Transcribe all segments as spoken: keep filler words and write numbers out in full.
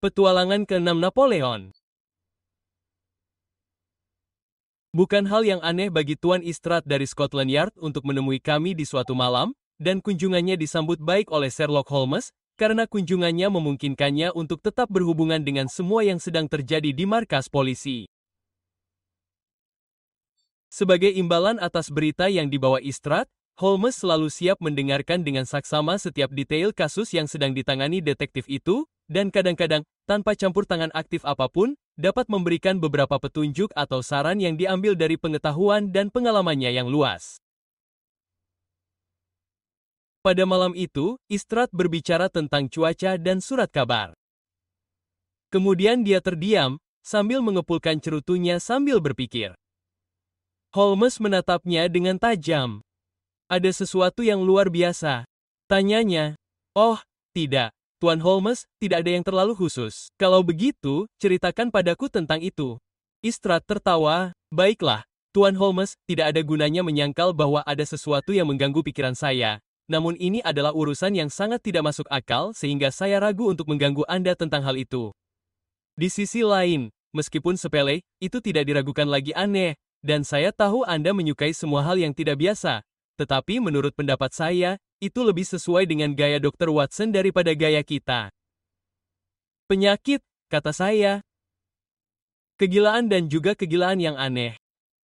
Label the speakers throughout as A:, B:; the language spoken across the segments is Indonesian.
A: Petualangan keenam Napoleon. Bukan hal yang aneh bagi Tuan Istrat dari Scotland Yard untuk menemui kami di suatu malam, dan kunjungannya disambut baik oleh Sherlock Holmes, karena kunjungannya memungkinkannya untuk tetap berhubungan dengan semua yang sedang terjadi di markas polisi. Sebagai imbalan atas berita yang dibawa Istrat, Holmes selalu siap mendengarkan dengan saksama setiap detail kasus yang sedang ditangani detektif itu, dan kadang-kadang, tanpa campur tangan aktif apapun, dapat memberikan beberapa petunjuk atau saran yang diambil dari pengetahuan dan pengalamannya yang luas. Pada malam itu, Istrat berbicara tentang cuaca dan surat kabar. Kemudian dia terdiam, sambil mengepulkan cerutunya sambil berpikir. Holmes menatapnya dengan tajam. Ada sesuatu yang luar biasa. Tanyanya. Oh, tidak. Tuan Holmes, tidak ada yang terlalu khusus. Kalau begitu, ceritakan padaku tentang itu. Istrat tertawa. Baiklah, Tuan Holmes, tidak ada gunanya menyangkal bahwa ada sesuatu yang mengganggu pikiran saya. Namun ini adalah urusan yang sangat tidak masuk akal sehingga saya ragu untuk mengganggu Anda tentang hal itu. Di sisi lain, meskipun sepele, itu tidak diragukan lagi aneh, dan saya tahu Anda menyukai semua hal yang tidak biasa. Tetapi menurut pendapat saya, itu lebih sesuai dengan gaya dokter Watson daripada gaya kita. Penyakit, kata saya. Kegilaan dan juga kegilaan yang aneh.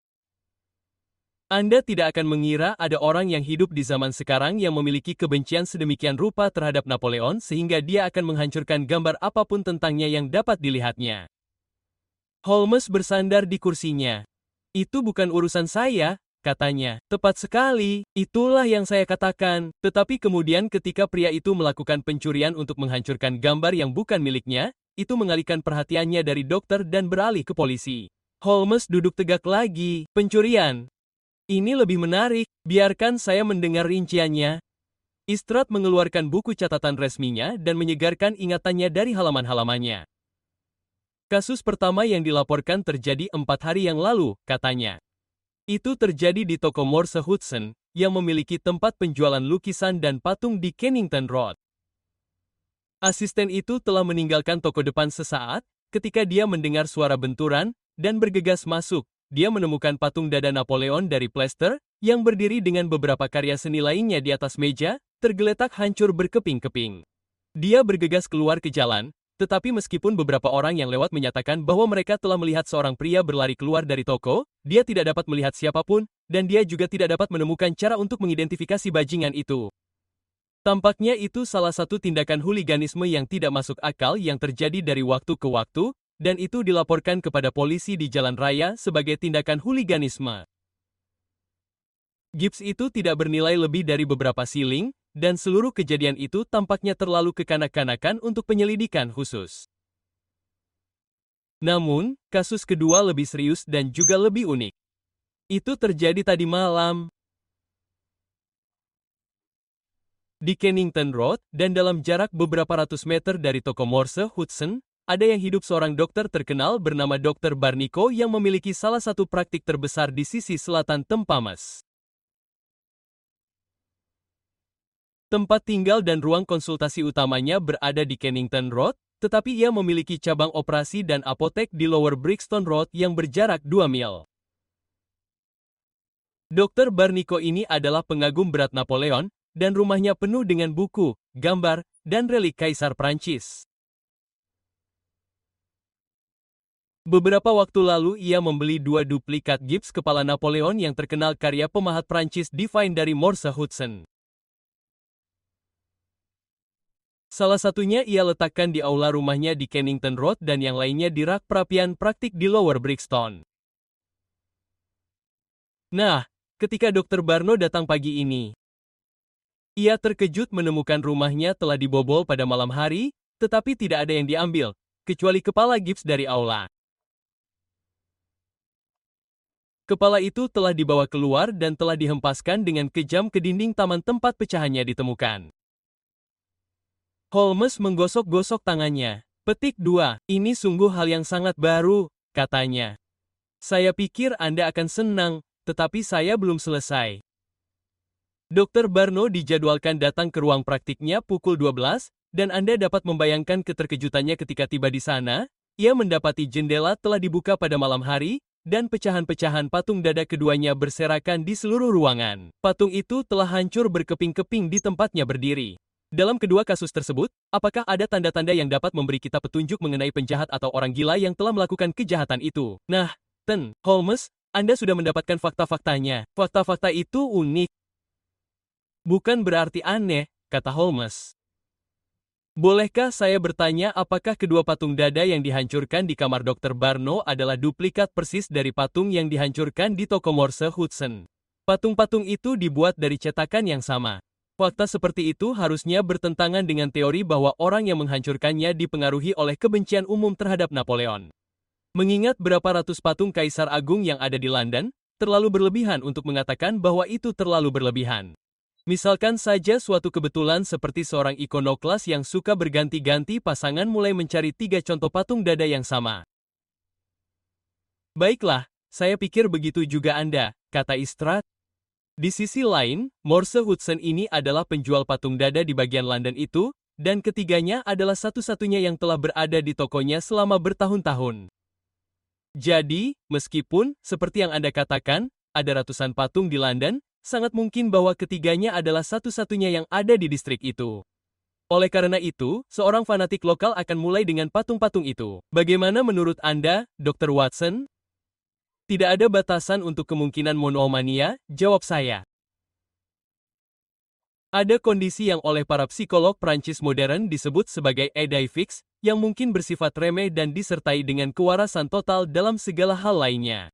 A: Anda tidak akan mengira ada orang yang hidup di zaman sekarang yang memiliki kebencian sedemikian rupa terhadap Napoleon sehingga dia akan menghancurkan gambar apapun tentangnya yang dapat dilihatnya. Holmes bersandar di kursinya. Itu bukan urusan saya, katanya. Tepat sekali, itulah yang saya katakan. Tetapi kemudian ketika pria itu melakukan pencurian untuk menghancurkan gambar yang bukan miliknya, itu mengalihkan perhatiannya dari dokter dan beralih ke polisi. Holmes duduk tegak lagi. Pencurian. Ini lebih menarik, biarkan saya mendengar rinciannya. Istrat mengeluarkan buku catatan resminya dan menyegarkan ingatannya dari halaman-halamannya. Kasus pertama yang dilaporkan terjadi empat hari yang lalu, katanya. Itu terjadi di toko Morse Hudson, yang memiliki tempat penjualan lukisan dan patung di Kennington Road. Asisten itu telah meninggalkan toko depan sesaat, ketika dia mendengar suara benturan, dan bergegas masuk. Dia menemukan patung dada Napoleon dari plester, yang berdiri dengan beberapa karya seni lainnya di atas meja, tergeletak hancur berkeping-keping. Dia bergegas keluar ke jalan, tetapi meskipun beberapa orang yang lewat menyatakan bahwa mereka telah melihat seorang pria berlari keluar dari toko, dia tidak dapat melihat siapapun, dan dia juga tidak dapat menemukan cara untuk mengidentifikasi bajingan itu. Tampaknya itu salah satu tindakan huliganisme yang tidak masuk akal yang terjadi dari waktu ke waktu, dan itu dilaporkan kepada polisi di jalan raya sebagai tindakan huliganisme. Gips itu tidak bernilai lebih dari beberapa siling, dan seluruh kejadian itu tampaknya terlalu kekanak-kanakan untuk penyelidikan khusus. Namun, kasus kedua lebih serius dan juga lebih unik. Itu terjadi tadi malam di Kennington Road, dan dalam jarak beberapa ratus meter dari toko Morse Hudson, ada yang hidup seorang dokter terkenal bernama dokter Barnico yang memiliki salah satu praktik terbesar di sisi selatan Tempamas. Tempat tinggal dan ruang konsultasi utamanya berada di Kennington Road, tetapi ia memiliki cabang operasi dan apotek di Lower Brixton Road yang berjarak dua mil. dokter Barnico ini adalah pengagum berat Napoleon, dan rumahnya penuh dengan buku, gambar, dan relik Kaisar Prancis. Beberapa waktu lalu ia membeli dua duplikat gips kepala Napoleon yang terkenal karya pemahat Prancis Divine dari Morse Hudson. Salah satunya ia letakkan di aula rumahnya di Kennington Road dan yang lainnya di rak perapian praktik di Lower Brixton. Nah, ketika dokter Barno datang pagi ini, ia terkejut menemukan rumahnya telah dibobol pada malam hari, tetapi tidak ada yang diambil, kecuali kepala gips dari aula. Kepala itu telah dibawa keluar dan telah dihempaskan dengan kejam ke dinding taman tempat pecahannya ditemukan. Holmes menggosok-gosok tangannya. Petik dua, ini sungguh hal yang sangat baru, katanya. Saya pikir Anda akan senang, tetapi saya belum selesai. dokter Barno dijadwalkan datang ke ruang praktiknya pukul dua belas, dan Anda dapat membayangkan keterkejutannya ketika tiba di sana. Ia mendapati jendela telah dibuka pada malam hari, dan pecahan-pecahan patung dada keduanya berserakan di seluruh ruangan. Patung itu telah hancur berkeping-keping di tempatnya berdiri. Dalam kedua kasus tersebut, apakah ada tanda-tanda yang dapat memberi kita petunjuk mengenai penjahat atau orang gila yang telah melakukan kejahatan itu? Nah, Ten, Holmes, Anda sudah mendapatkan fakta-faktanya. Fakta-fakta itu unik. Bukan berarti aneh, kata Holmes. Bolehkah saya bertanya apakah kedua patung dada yang dihancurkan di kamar dokter Barno adalah duplikat persis dari patung yang dihancurkan di toko Morse Hudson? Patung-patung itu dibuat dari cetakan yang sama. Fakta seperti itu harusnya bertentangan dengan teori bahwa orang yang menghancurkannya dipengaruhi oleh kebencian umum terhadap Napoleon. Mengingat berapa ratus patung Kaisar Agung yang ada di London, terlalu berlebihan untuk mengatakan bahwa itu terlalu berlebihan. Misalkan saja suatu kebetulan seperti seorang ikonoklas yang suka berganti-ganti pasangan mulai mencari tiga contoh patung dada yang sama. Baiklah, saya pikir begitu juga Anda, kata Istrat. Di sisi lain, Morse Hudson ini adalah penjual patung dada di bagian London itu, dan ketiganya adalah satu-satunya yang telah berada di tokonya selama bertahun-tahun. Jadi, meskipun, seperti yang Anda katakan, ada ratusan patung di London, sangat mungkin bahwa ketiganya adalah satu-satunya yang ada di distrik itu. Oleh karena itu, seorang fanatik lokal akan mulai dengan patung-patung itu. Bagaimana menurut Anda, dokter Watson? Tidak ada batasan untuk kemungkinan monomania, jawab saya. Ada kondisi yang oleh para psikolog Prancis modern disebut sebagai idée fixe, yang mungkin bersifat remeh dan disertai dengan kewarasan total dalam segala hal lainnya.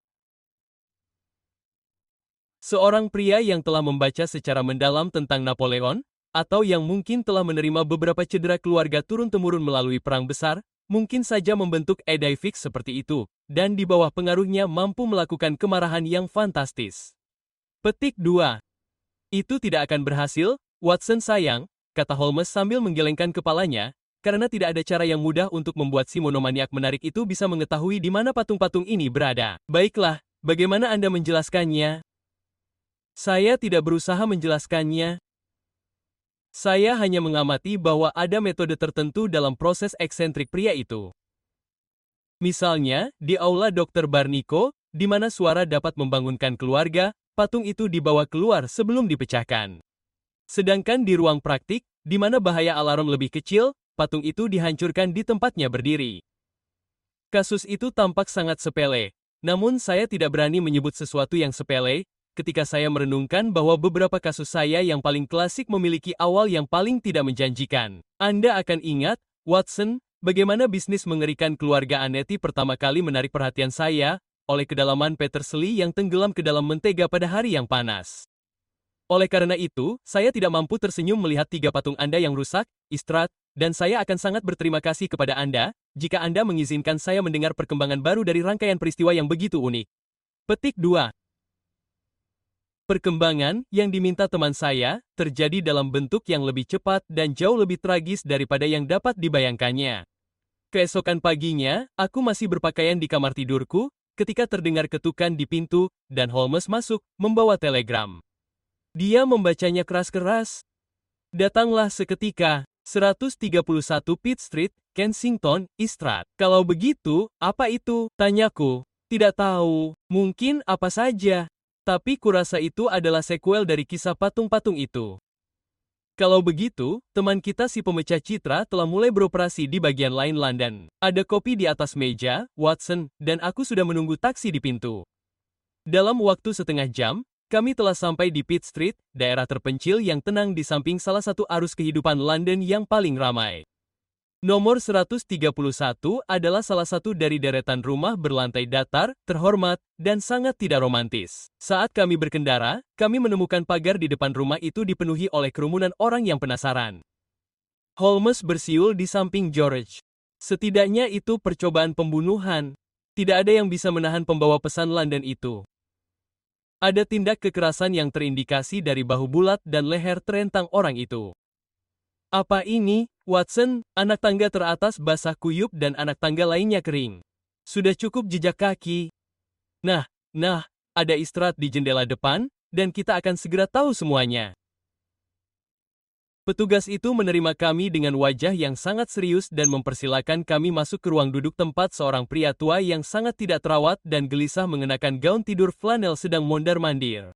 A: Seorang pria yang telah membaca secara mendalam tentang Napoleon, atau yang mungkin telah menerima beberapa cedera keluarga turun-temurun melalui perang besar, mungkin saja membentuk idée fixe seperti itu, dan di bawah pengaruhnya mampu melakukan kemarahan yang fantastis. Petik dua. Itu tidak akan berhasil, Watson sayang, kata Holmes sambil menggelengkan kepalanya, karena tidak ada cara yang mudah untuk membuat si monomaniak menarik itu bisa mengetahui di mana patung-patung ini berada. Baiklah, bagaimana Anda menjelaskannya? Saya tidak berusaha menjelaskannya. Saya hanya mengamati bahwa ada metode tertentu dalam proses eksentrik pria itu. Misalnya, di aula dokter Barnico, di mana suara dapat membangunkan keluarga, patung itu dibawa keluar sebelum dipecahkan. Sedangkan di ruang praktik, di mana bahaya alarm lebih kecil, patung itu dihancurkan di tempatnya berdiri. Kasus itu tampak sangat sepele, namun saya tidak berani menyebut sesuatu yang sepele, ketika saya merenungkan bahwa beberapa kasus saya yang paling klasik memiliki awal yang paling tidak menjanjikan. Anda akan ingat, Watson, bagaimana bisnis mengerikan keluarga Anetti pertama kali menarik perhatian saya, oleh kedalaman Petersley yang tenggelam ke dalam mentega pada hari yang panas. Oleh karena itu, saya tidak mampu tersenyum melihat tiga patung Anda yang rusak, Istrat, dan saya akan sangat berterima kasih kepada Anda, jika Anda mengizinkan saya mendengar perkembangan baru dari rangkaian peristiwa yang begitu unik. Petik dua. Perkembangan yang diminta teman saya terjadi dalam bentuk yang lebih cepat dan jauh lebih tragis daripada yang dapat dibayangkannya. Keesokan paginya, aku masih berpakaian di kamar tidurku, ketika terdengar ketukan di pintu, dan Holmes masuk, membawa telegram. Dia membacanya keras-keras. Datanglah seketika, seratus tiga puluh satu Pitt Street, Kensington, Istrat. Kalau begitu, apa itu? Tanyaku. Tidak tahu, mungkin apa saja. Tapi kurasa itu adalah sequel dari kisah patung-patung itu. Kalau begitu, teman kita si pemecah citra telah mulai beroperasi di bagian lain London. Ada kopi di atas meja, Watson, dan aku sudah menunggu taksi di pintu. Dalam waktu setengah jam, kami telah sampai di Pitt Street, daerah terpencil yang tenang di samping salah satu arus kehidupan London yang paling ramai. Nomor seratus tiga puluh satu adalah salah satu dari deretan rumah berlantai datar, terhormat, dan sangat tidak romantis. Saat kami berkendara, kami menemukan pagar di depan rumah itu dipenuhi oleh kerumunan orang yang penasaran. Holmes bersiul di samping George. Setidaknya itu percobaan pembunuhan. Tidak ada yang bisa menahan pembawa pesan London itu. Ada tindak kekerasan yang terindikasi dari bahu bulat dan leher terentang orang itu. Apa ini, Watson? Anak tangga teratas basah kuyup dan anak tangga lainnya kering. Sudah cukup jejak kaki. Nah, nah, ada Istrat di jendela depan, dan kita akan segera tahu semuanya. Petugas itu menerima kami dengan wajah yang sangat serius dan mempersilakan kami masuk ke ruang duduk tempat seorang pria tua yang sangat tidak terawat dan gelisah mengenakan gaun tidur flanel sedang mondar-mandir.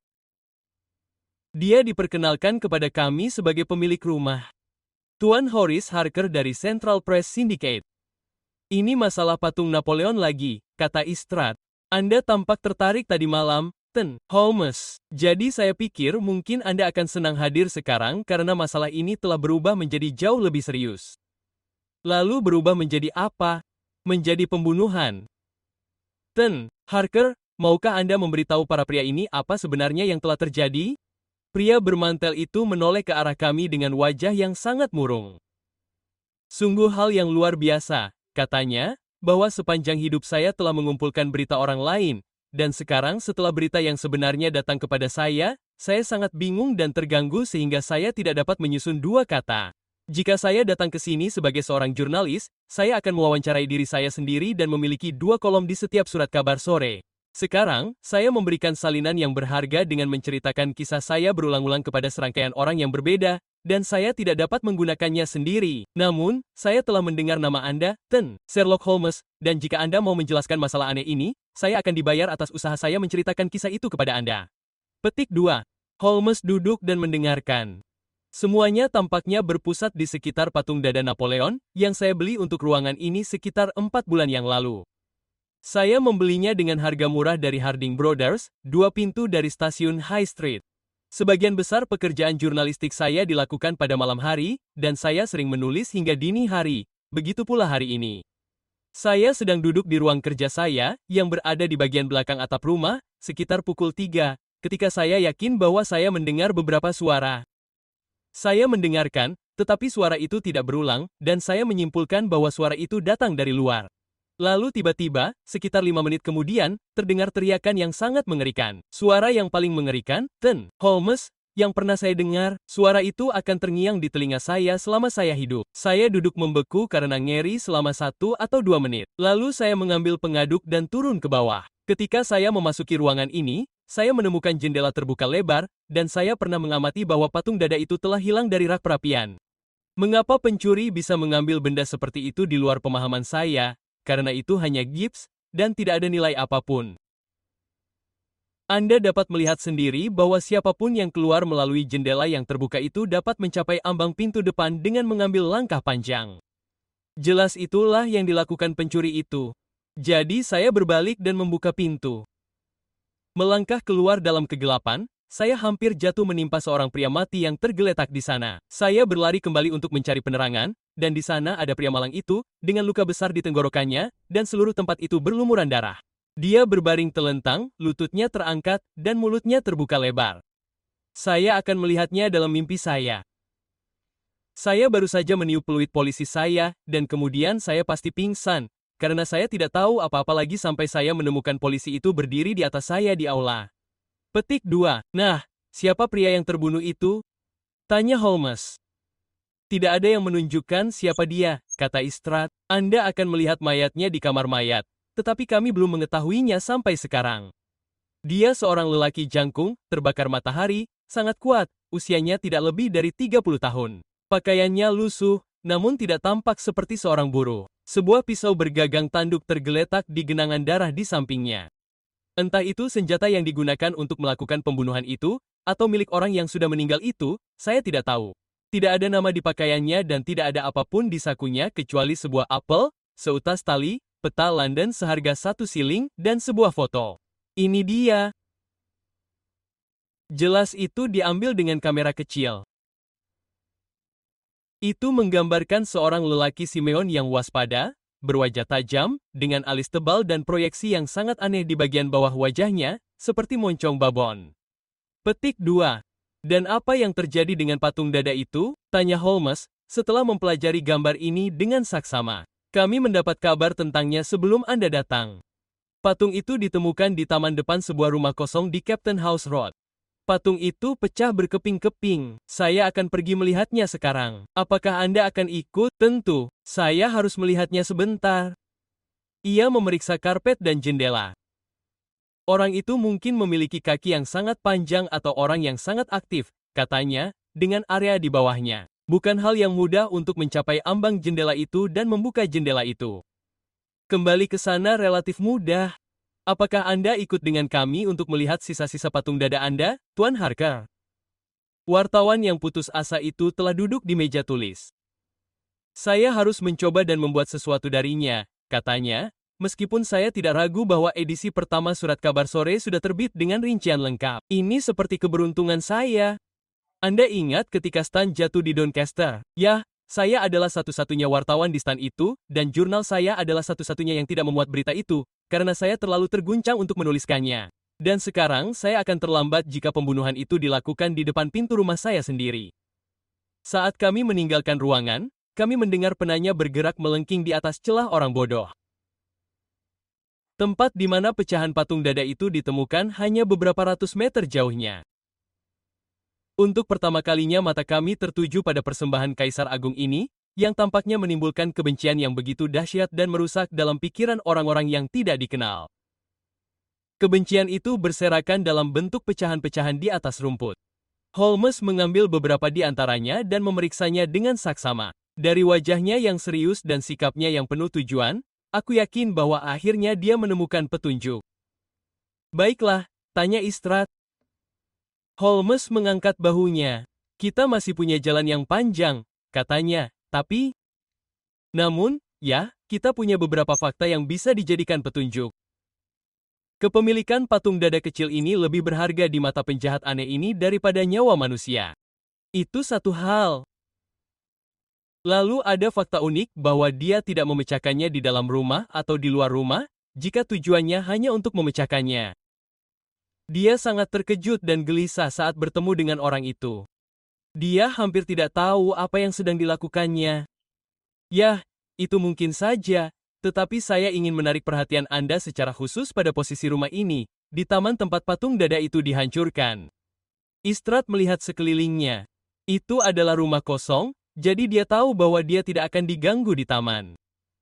A: Dia diperkenalkan kepada kami sebagai pemilik rumah, Tuan Horace Harker dari Central Press Syndicate. Ini masalah patung Napoleon lagi, kata Istrat. Anda tampak tertarik tadi malam, Ten Holmes. Jadi saya pikir mungkin Anda akan senang hadir sekarang karena masalah ini telah berubah menjadi jauh lebih serius. Lalu berubah menjadi apa? Menjadi pembunuhan. Ten Harker, maukah Anda memberitahu para pria ini apa sebenarnya yang telah terjadi? Pria bermantel itu menoleh ke arah kami dengan wajah yang sangat murung. Sungguh hal yang luar biasa, katanya, bahwa sepanjang hidup saya telah mengumpulkan berita orang lain, dan sekarang setelah berita yang sebenarnya datang kepada saya, saya sangat bingung dan terganggu sehingga saya tidak dapat menyusun dua kata. Jika saya datang ke sini sebagai seorang jurnalis, saya akan mewawancarai diri saya sendiri dan memiliki dua kolom di setiap surat kabar sore. Sekarang, saya memberikan salinan yang berharga dengan menceritakan kisah saya berulang-ulang kepada serangkaian orang yang berbeda, dan saya tidak dapat menggunakannya sendiri. Namun, saya telah mendengar nama Anda, Ten Sherlock Holmes, dan jika Anda mau menjelaskan masalah aneh ini, saya akan dibayar atas usaha saya menceritakan kisah itu kepada Anda. Petik dua. Holmes duduk dan mendengarkan. Semuanya tampaknya berpusat di sekitar patung dada Napoleon, yang saya beli untuk ruangan ini sekitar empat bulan yang lalu. Saya membelinya dengan harga murah dari Harding Brothers, dua pintu dari stasiun High Street. Sebagian besar pekerjaan jurnalistik saya dilakukan pada malam hari, dan saya sering menulis hingga dini hari, begitu pula hari ini. Saya sedang duduk di ruang kerja saya, yang berada di bagian belakang atap rumah, sekitar pukul tiga, ketika saya yakin bahwa saya mendengar beberapa suara. Saya mendengarkan, tetapi suara itu tidak berulang, dan saya menyimpulkan bahwa suara itu datang dari luar. Lalu tiba-tiba, sekitar lima menit kemudian, terdengar teriakan yang sangat mengerikan. Suara yang paling mengerikan, Ten Holmes, yang pernah saya dengar, suara itu akan terngiang di telinga saya selama saya hidup. Saya duduk membeku karena ngeri selama satu atau dua menit. Lalu saya mengambil pengaduk dan turun ke bawah. Ketika saya memasuki ruangan ini, saya menemukan jendela terbuka lebar, dan saya pernah mengamati bahwa patung dada itu telah hilang dari rak perapian. Mengapa pencuri bisa mengambil benda seperti itu di luar pemahaman saya? Karena itu hanya gips, dan tidak ada nilai apapun. Anda dapat melihat sendiri bahwa siapapun yang keluar melalui jendela yang terbuka itu dapat mencapai ambang pintu depan dengan mengambil langkah panjang. Jelas itulah yang dilakukan pencuri itu. Jadi saya berbalik dan membuka pintu. Melangkah keluar dalam kegelapan, saya hampir jatuh menimpa seorang pria mati yang tergeletak di sana. Saya berlari kembali untuk mencari penerangan, dan di sana ada pria malang itu, dengan luka besar di tenggorokannya, dan seluruh tempat itu berlumuran darah. Dia berbaring telentang, lututnya terangkat, dan mulutnya terbuka lebar. Saya akan melihatnya dalam mimpi saya. Saya baru saja meniup peluit polisi saya, dan kemudian saya pasti pingsan, karena saya tidak tahu apa-apa lagi sampai saya menemukan polisi itu berdiri di atas saya di aula. Petik dua. Nah, siapa pria yang terbunuh itu? Tanya Holmes. Tidak ada yang menunjukkan siapa dia, kata Istrat. Anda akan melihat mayatnya di kamar mayat, tetapi kami belum mengetahuinya sampai sekarang. Dia seorang lelaki jangkung, terbakar matahari, sangat kuat, usianya tidak lebih dari tiga puluh tahun. Pakaiannya lusuh, namun tidak tampak seperti seorang buruh. Sebuah pisau bergagang tanduk tergeletak di genangan darah di sampingnya. Entah itu senjata yang digunakan untuk melakukan pembunuhan itu, atau milik orang yang sudah meninggal itu, saya tidak tahu. Tidak ada nama di pakaiannya dan tidak ada apapun di sakunya kecuali sebuah apel, seutas tali, peta London seharga satu siling, dan sebuah foto. Ini dia. Jelas itu diambil dengan kamera kecil. Itu menggambarkan seorang lelaki Simeon yang waspada, berwajah tajam, dengan alis tebal dan proyeksi yang sangat aneh di bagian bawah wajahnya, seperti moncong babon. Petik dua. Dan apa yang terjadi dengan patung dada itu? Tanya Holmes, setelah mempelajari gambar ini dengan saksama. Kami mendapat kabar tentangnya sebelum Anda datang. Patung itu ditemukan di taman depan sebuah rumah kosong di Captain House Road. Patung itu pecah berkeping-keping. Saya akan pergi melihatnya sekarang. Apakah Anda akan ikut? Tentu, saya harus melihatnya sebentar. Ia memeriksa karpet dan jendela. Orang itu mungkin memiliki kaki yang sangat panjang atau orang yang sangat aktif, katanya, dengan area di bawahnya. Bukan hal yang mudah untuk mencapai ambang jendela itu dan membuka jendela itu. Kembali ke sana relatif mudah. Apakah Anda ikut dengan kami untuk melihat sisa-sisa patung dada Anda, Tuan Harker? Wartawan yang putus asa itu telah duduk di meja tulis. Saya harus mencoba dan membuat sesuatu darinya, katanya, meskipun saya tidak ragu bahwa edisi pertama surat kabar sore sudah terbit dengan rincian lengkap. Ini seperti keberuntungan saya. Anda ingat ketika Stan jatuh di Doncaster? Ya, saya adalah satu-satunya wartawan di Stan itu, dan jurnal saya adalah satu-satunya yang tidak memuat berita itu, karena saya terlalu terguncang untuk menuliskannya. Dan sekarang saya akan terlambat jika pembunuhan itu dilakukan di depan pintu rumah saya sendiri. Saat kami meninggalkan ruangan, kami mendengar penanya bergerak melengking di atas celah orang bodoh. Tempat di mana pecahan patung dada itu ditemukan hanya beberapa ratus meter jauhnya. Untuk pertama kalinya mata kami tertuju pada persembahan Kaisar Agung ini, yang tampaknya menimbulkan kebencian yang begitu dahsyat dan merusak dalam pikiran orang-orang yang tidak dikenal. Kebencian itu berserakan dalam bentuk pecahan-pecahan di atas rumput. Holmes mengambil beberapa di antaranya dan memeriksanya dengan saksama. Dari wajahnya yang serius dan sikapnya yang penuh tujuan, aku yakin bahwa akhirnya dia menemukan petunjuk. Baiklah, tanya Istrat. Holmes mengangkat bahunya. Kita masih punya jalan yang panjang, katanya, tapi... Namun, ya, kita punya beberapa fakta yang bisa dijadikan petunjuk. Kepemilikan patung dada kecil ini lebih berharga di mata penjahat aneh ini daripada nyawa manusia. Itu satu hal. Lalu ada fakta unik bahwa dia tidak memecahkannya di dalam rumah atau di luar rumah, jika tujuannya hanya untuk memecahkannya. Dia sangat terkejut dan gelisah saat bertemu dengan orang itu. Dia hampir tidak tahu apa yang sedang dilakukannya. Yah, itu mungkin saja, tetapi saya ingin menarik perhatian Anda secara khusus pada posisi rumah ini, di taman tempat patung dada itu dihancurkan. Istrat melihat sekelilingnya. Itu adalah rumah kosong, jadi dia tahu bahwa dia tidak akan diganggu di taman.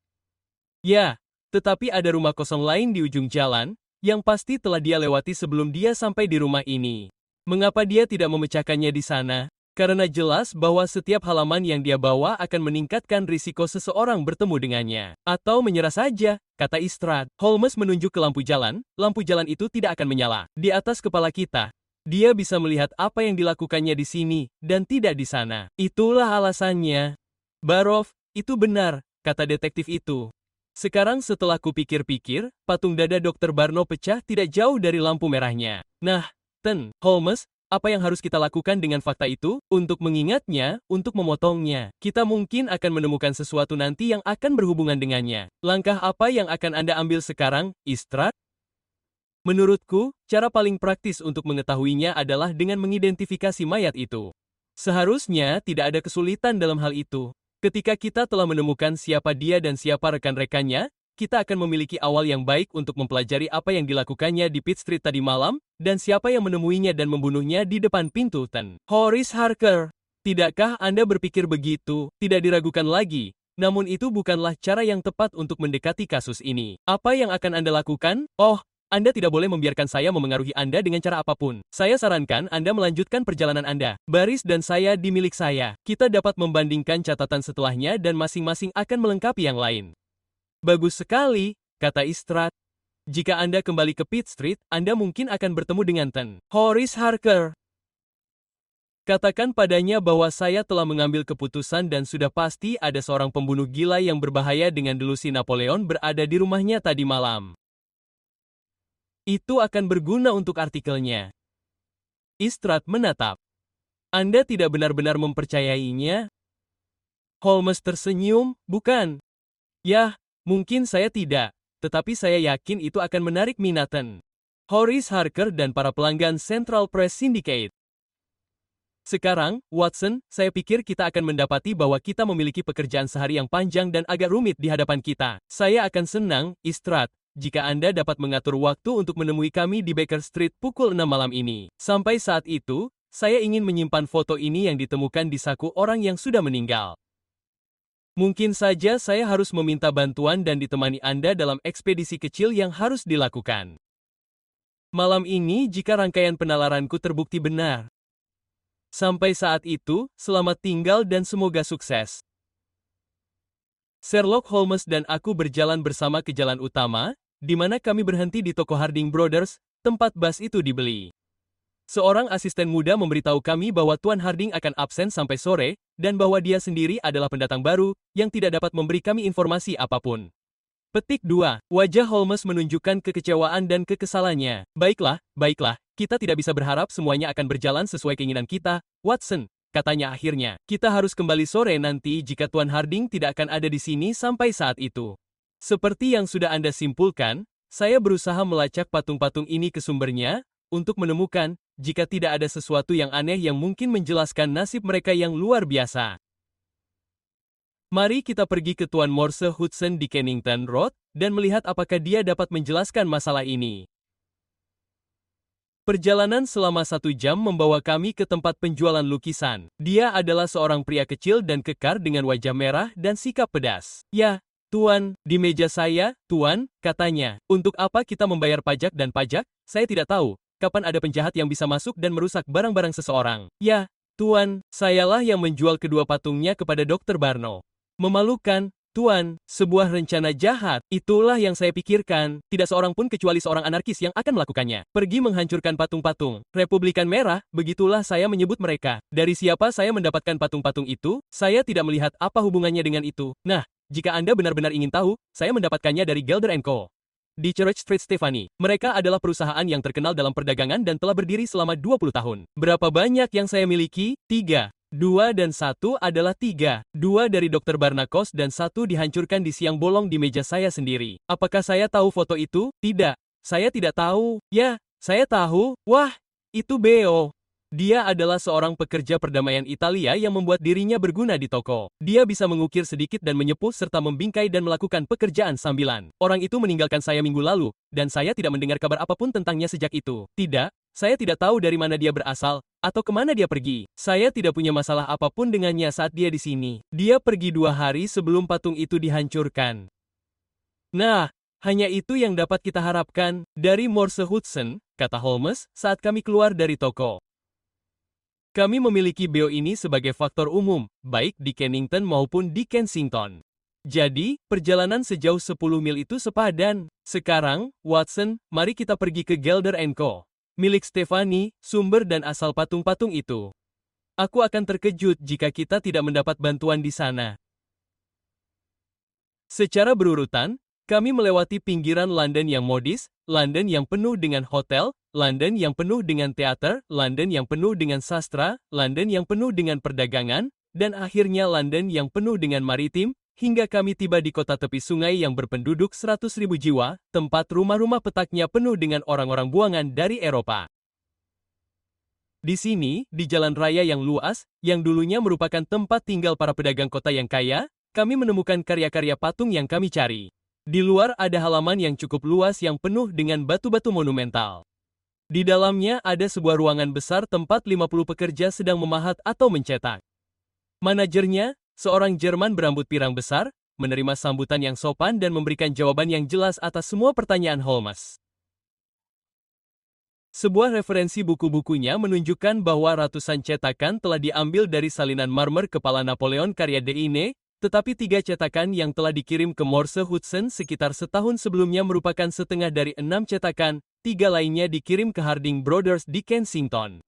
A: Ya, tetapi ada rumah kosong lain di ujung jalan, yang pasti telah dia lewati sebelum dia sampai di rumah ini. Mengapa dia tidak memecahkannya di sana? Karena jelas bahwa setiap halaman yang dia bawa akan meningkatkan risiko seseorang bertemu dengannya. Atau menyerah saja, kata Istrat. Holmes menunjuk ke lampu jalan, lampu jalan itu tidak akan menyala. Di atas kepala kita, dia bisa melihat apa yang dilakukannya di sini, dan tidak di sana. Itulah alasannya. Barov, itu benar, kata detektif itu. Sekarang setelah kupikir-pikir, patung dada dokter Barno pecah tidak jauh dari lampu merahnya. Nah, Ten, Holmes, apa yang harus kita lakukan dengan fakta itu? Untuk mengingatnya, untuk memotongnya. Kita mungkin akan menemukan sesuatu nanti yang akan berhubungan dengannya. Langkah apa yang akan Anda ambil sekarang, Istrat? Menurutku, cara paling praktis untuk mengetahuinya adalah dengan mengidentifikasi mayat itu. Seharusnya tidak ada kesulitan dalam hal itu. Ketika kita telah menemukan siapa dia dan siapa rekan-rekannya, kita akan memiliki awal yang baik untuk mempelajari apa yang dilakukannya di Pitt Street tadi malam, dan siapa yang menemuinya dan membunuhnya di depan pintu Ten. Horace Harker, tidakkah Anda berpikir begitu? Tidak diragukan lagi, namun itu bukanlah cara yang tepat untuk mendekati kasus ini. Apa yang akan Anda lakukan? Oh, Anda tidak boleh membiarkan saya memengaruhi Anda dengan cara apapun. Saya sarankan Anda melanjutkan perjalanan Anda. Baris dan saya di milik saya. Kita dapat membandingkan catatan setelahnya dan masing-masing akan melengkapi yang lain. Bagus sekali, kata Istrat. Jika Anda kembali ke Pitt Street, Anda mungkin akan bertemu dengan Ten. Horace Harker. Katakan padanya bahwa saya telah mengambil keputusan dan sudah pasti ada seorang pembunuh gila yang berbahaya dengan delusi Napoleon berada di rumahnya tadi malam. Itu akan berguna untuk artikelnya. Istrat menatap. Anda tidak benar-benar mempercayainya? Holmes tersenyum, bukan? Yah, mungkin saya tidak, tetapi saya yakin itu akan menarik minat Ten. Horace Harker dan para pelanggan Central Press Syndicate. Sekarang, Watson, saya pikir kita akan mendapati bahwa kita memiliki pekerjaan sehari yang panjang dan agak rumit di hadapan kita. Saya akan senang, Istrat, jika Anda dapat mengatur waktu untuk menemui kami di Baker Street pukul enam malam ini. Sampai saat itu, saya ingin menyimpan foto ini yang ditemukan di saku orang yang sudah meninggal. Mungkin saja saya harus meminta bantuan dan ditemani Anda dalam ekspedisi kecil yang harus dilakukan. Malam ini jika rangkaian penalaranku terbukti benar. Sampai saat itu, selamat tinggal dan semoga sukses. Sherlock Holmes dan aku berjalan bersama ke jalan utama, di mana kami berhenti di toko Harding Brothers, tempat bas itu dibeli. Seorang asisten muda memberitahu kami bahwa Tuan Harding akan absen sampai sore, dan bahwa dia sendiri adalah pendatang baru, yang tidak dapat memberi kami informasi apapun. Petik dua. Wajah Holmes menunjukkan kekecewaan dan kekesalannya. Baiklah, baiklah, kita tidak bisa berharap semuanya akan berjalan sesuai keinginan kita, Watson. Katanya akhirnya, kita harus kembali sore nanti jika Tuan Harding tidak akan ada di sini sampai saat itu. Seperti yang sudah Anda simpulkan, saya berusaha melacak patung-patung ini ke sumbernya, untuk menemukan, jika tidak ada sesuatu yang aneh yang mungkin menjelaskan nasib mereka yang luar biasa. Mari kita pergi ke Tuan Morse Hudson di Kennington Road, dan melihat apakah dia dapat menjelaskan masalah ini. Perjalanan selama satu jam membawa kami ke tempat penjualan lukisan. Dia adalah seorang pria kecil dan kekar dengan wajah merah dan sikap pedas. Ya, Tuan, di meja saya, Tuan, katanya. Untuk apa kita membayar pajak dan pajak? Saya tidak tahu. Kapan ada penjahat yang bisa masuk dan merusak barang-barang seseorang? Ya, Tuan, sayalah yang menjual kedua patungnya kepada dokter Barno. Memalukan, Tuan, sebuah rencana jahat, itulah yang saya pikirkan. Tidak seorang pun kecuali seorang anarkis yang akan melakukannya. Pergi menghancurkan patung-patung. Republikan Merah, begitulah saya menyebut mereka. Dari siapa saya mendapatkan patung-patung itu, saya tidak melihat apa hubungannya dengan itu. Nah, jika Anda benar-benar ingin tahu, saya mendapatkannya dari Gelder and Co. Di Church Street Stephanie. Mereka adalah perusahaan yang terkenal dalam perdagangan dan telah berdiri selama dua puluh tahun. Berapa banyak yang saya miliki? Tiga. Dua dan satu adalah tiga. Dua dari dokter Barnakos dan satu dihancurkan di siang bolong di meja saya sendiri. Apakah saya tahu foto itu? Tidak. Saya tidak tahu. Ya, saya tahu. Wah, itu Beo. Dia adalah seorang pekerja perdamaian Italia yang membuat dirinya berguna di toko. Dia bisa mengukir sedikit dan menyepuh serta membingkai dan melakukan pekerjaan sambilan. Orang itu meninggalkan saya minggu lalu, dan saya tidak mendengar kabar apapun tentangnya sejak itu. Tidak, saya tidak tahu dari mana dia berasal, atau kemana dia pergi. Saya tidak punya masalah apapun dengannya saat dia di sini. Dia pergi dua hari sebelum patung itu dihancurkan. Nah, hanya itu yang dapat kita harapkan dari Morse Hudson, kata Holmes saat kami keluar dari toko. Kami memiliki Beo ini sebagai faktor umum, baik di Kennington maupun di Kensington. Jadi, perjalanan sejauh sepuluh mil itu sepadan. Sekarang, Watson, mari kita pergi ke Gelder and Co. Milik Stephanie, sumber dan asal patung-patung itu. Aku akan terkejut jika kita tidak mendapat bantuan di sana. Secara berurutan, kami melewati pinggiran London yang modis, London yang penuh dengan hotel, London yang penuh dengan teater, London yang penuh dengan sastra, London yang penuh dengan perdagangan, dan akhirnya London yang penuh dengan maritim, hingga kami tiba di kota tepi sungai yang berpenduduk seratus ribu jiwa, tempat rumah-rumah petaknya penuh dengan orang-orang buangan dari Eropa. Di sini, di jalan raya yang luas, yang dulunya merupakan tempat tinggal para pedagang kota yang kaya, kami menemukan karya-karya patung yang kami cari. Di luar ada halaman yang cukup luas yang penuh dengan batu-batu monumental. Di dalamnya ada sebuah ruangan besar tempat lima puluh pekerja sedang memahat atau mencetak. Manajernya, seorang Jerman berambut pirang besar, menerima sambutan yang sopan dan memberikan jawaban yang jelas atas semua pertanyaan Holmes. Sebuah referensi buku-bukunya menunjukkan bahwa ratusan cetakan telah diambil dari salinan marmer kepala Napoleon karya Deine, tetapi tiga cetakan yang telah dikirim ke Morse Hudson sekitar setahun sebelumnya merupakan setengah dari enam cetakan, tiga lainnya dikirim ke Harding Brothers di Kensington.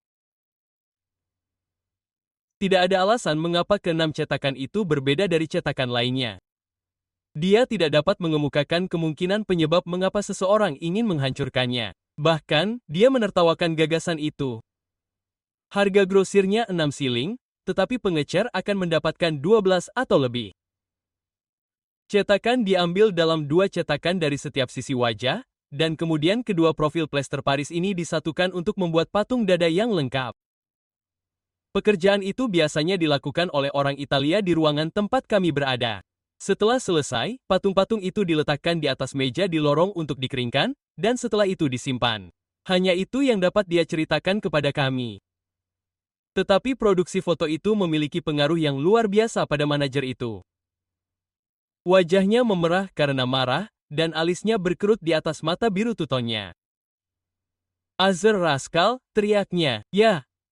A: Tidak ada alasan mengapa keenam cetakan itu berbeda dari cetakan lainnya. Dia tidak dapat mengemukakan kemungkinan penyebab mengapa seseorang ingin menghancurkannya. Bahkan, dia menertawakan gagasan itu. Harga grosirnya enam siling, tetapi pengecer akan mendapatkan dua belas atau lebih. Cetakan diambil dalam dua cetakan dari setiap sisi wajah, dan kemudian kedua profil plester Paris ini disatukan untuk membuat patung dada yang lengkap. Pekerjaan itu biasanya dilakukan oleh orang Italia di ruangan tempat kami berada. Setelah selesai, patung-patung itu diletakkan di atas meja di lorong untuk dikeringkan, dan setelah itu disimpan. Hanya itu yang dapat dia ceritakan kepada kami. Tetapi produksi foto itu memiliki pengaruh yang luar biasa pada manajer itu. Wajahnya memerah karena marah, dan alisnya berkerut di atas mata biru tutonnya. "Azar Rascal," teriaknya. "Ya,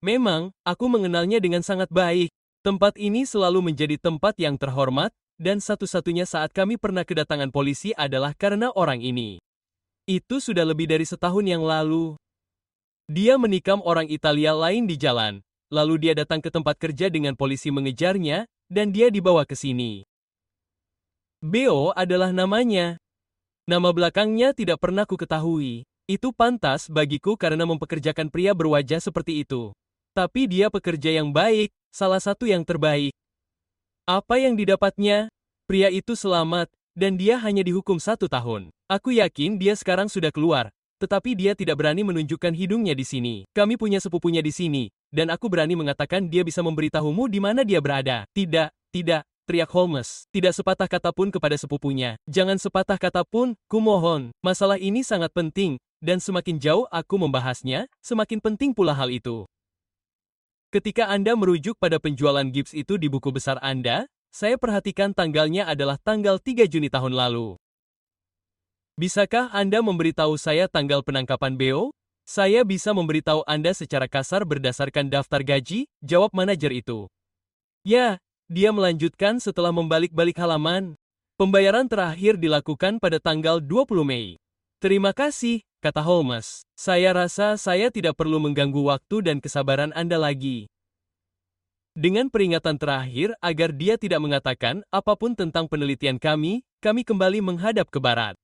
A: Memang, aku mengenalnya dengan sangat baik. Tempat ini selalu menjadi tempat yang terhormat, dan satu-satunya saat kami pernah kedatangan polisi adalah karena orang ini. Itu sudah lebih dari setahun yang lalu. Dia menikam orang Italia lain di jalan, lalu dia datang ke tempat kerja dengan polisi mengejarnya, dan dia dibawa ke sini. Beo adalah namanya. Nama belakangnya tidak pernah ku ketahui. Itu pantas bagiku karena mempekerjakan pria berwajah seperti itu. Tapi dia pekerja yang baik, salah satu yang terbaik. Apa yang didapatnya? Pria itu selamat, dan dia hanya dihukum satu tahun. Aku yakin dia sekarang sudah keluar, tetapi dia tidak berani menunjukkan hidungnya di sini. Kami punya sepupunya di sini, dan aku berani mengatakan dia bisa memberitahumu di mana dia berada. Tidak, tidak, teriak Holmes. Tidak sepatah kata pun kepada sepupunya. Jangan sepatah kata pun, kumohon. Masalah ini sangat penting, dan semakin jauh aku membahasnya, semakin penting pula hal itu. Ketika Anda merujuk pada penjualan gips itu di buku besar Anda, saya perhatikan tanggalnya adalah tanggal tiga Juni tahun lalu. Bisakah Anda memberitahu saya tanggal penangkapan Beo? Saya bisa memberitahu Anda secara kasar berdasarkan daftar gaji, jawab manajer itu. Ya, dia melanjutkan setelah membalik-balik halaman. Pembayaran terakhir dilakukan pada tanggal dua puluh Mei. Terima kasih, kata Holmes. Saya rasa saya tidak perlu mengganggu waktu dan kesabaran Anda lagi. Dengan peringatan terakhir agar dia tidak mengatakan apapun tentang penelitian kami, kami kembali menghadap ke barat.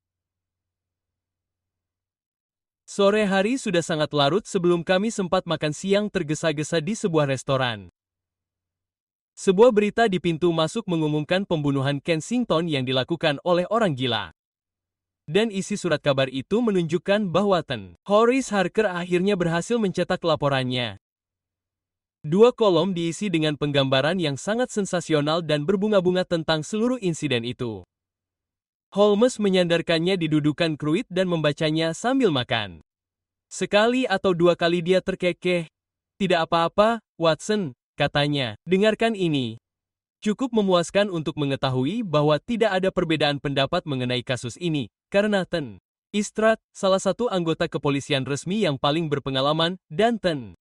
A: Sore hari sudah sangat larut sebelum kami sempat makan siang tergesa-gesa di sebuah restoran. Sebuah berita di pintu masuk mengumumkan pembunuhan Kensington yang dilakukan oleh orang gila. Dan isi surat kabar itu menunjukkan bahwa Ten Horace Harker akhirnya berhasil mencetak laporannya. Dua kolom diisi dengan penggambaran yang sangat sensasional dan berbunga-bunga tentang seluruh insiden itu. Holmes menyandarkannya di dudukan kruit dan membacanya sambil makan. Sekali atau dua kali dia terkekeh. Tidak apa-apa, Watson, katanya. Dengarkan ini. Cukup memuaskan untuk mengetahui bahwa tidak ada perbedaan pendapat mengenai kasus ini, karena Ten Istrat, salah satu anggota kepolisian resmi yang paling berpengalaman, dan Ten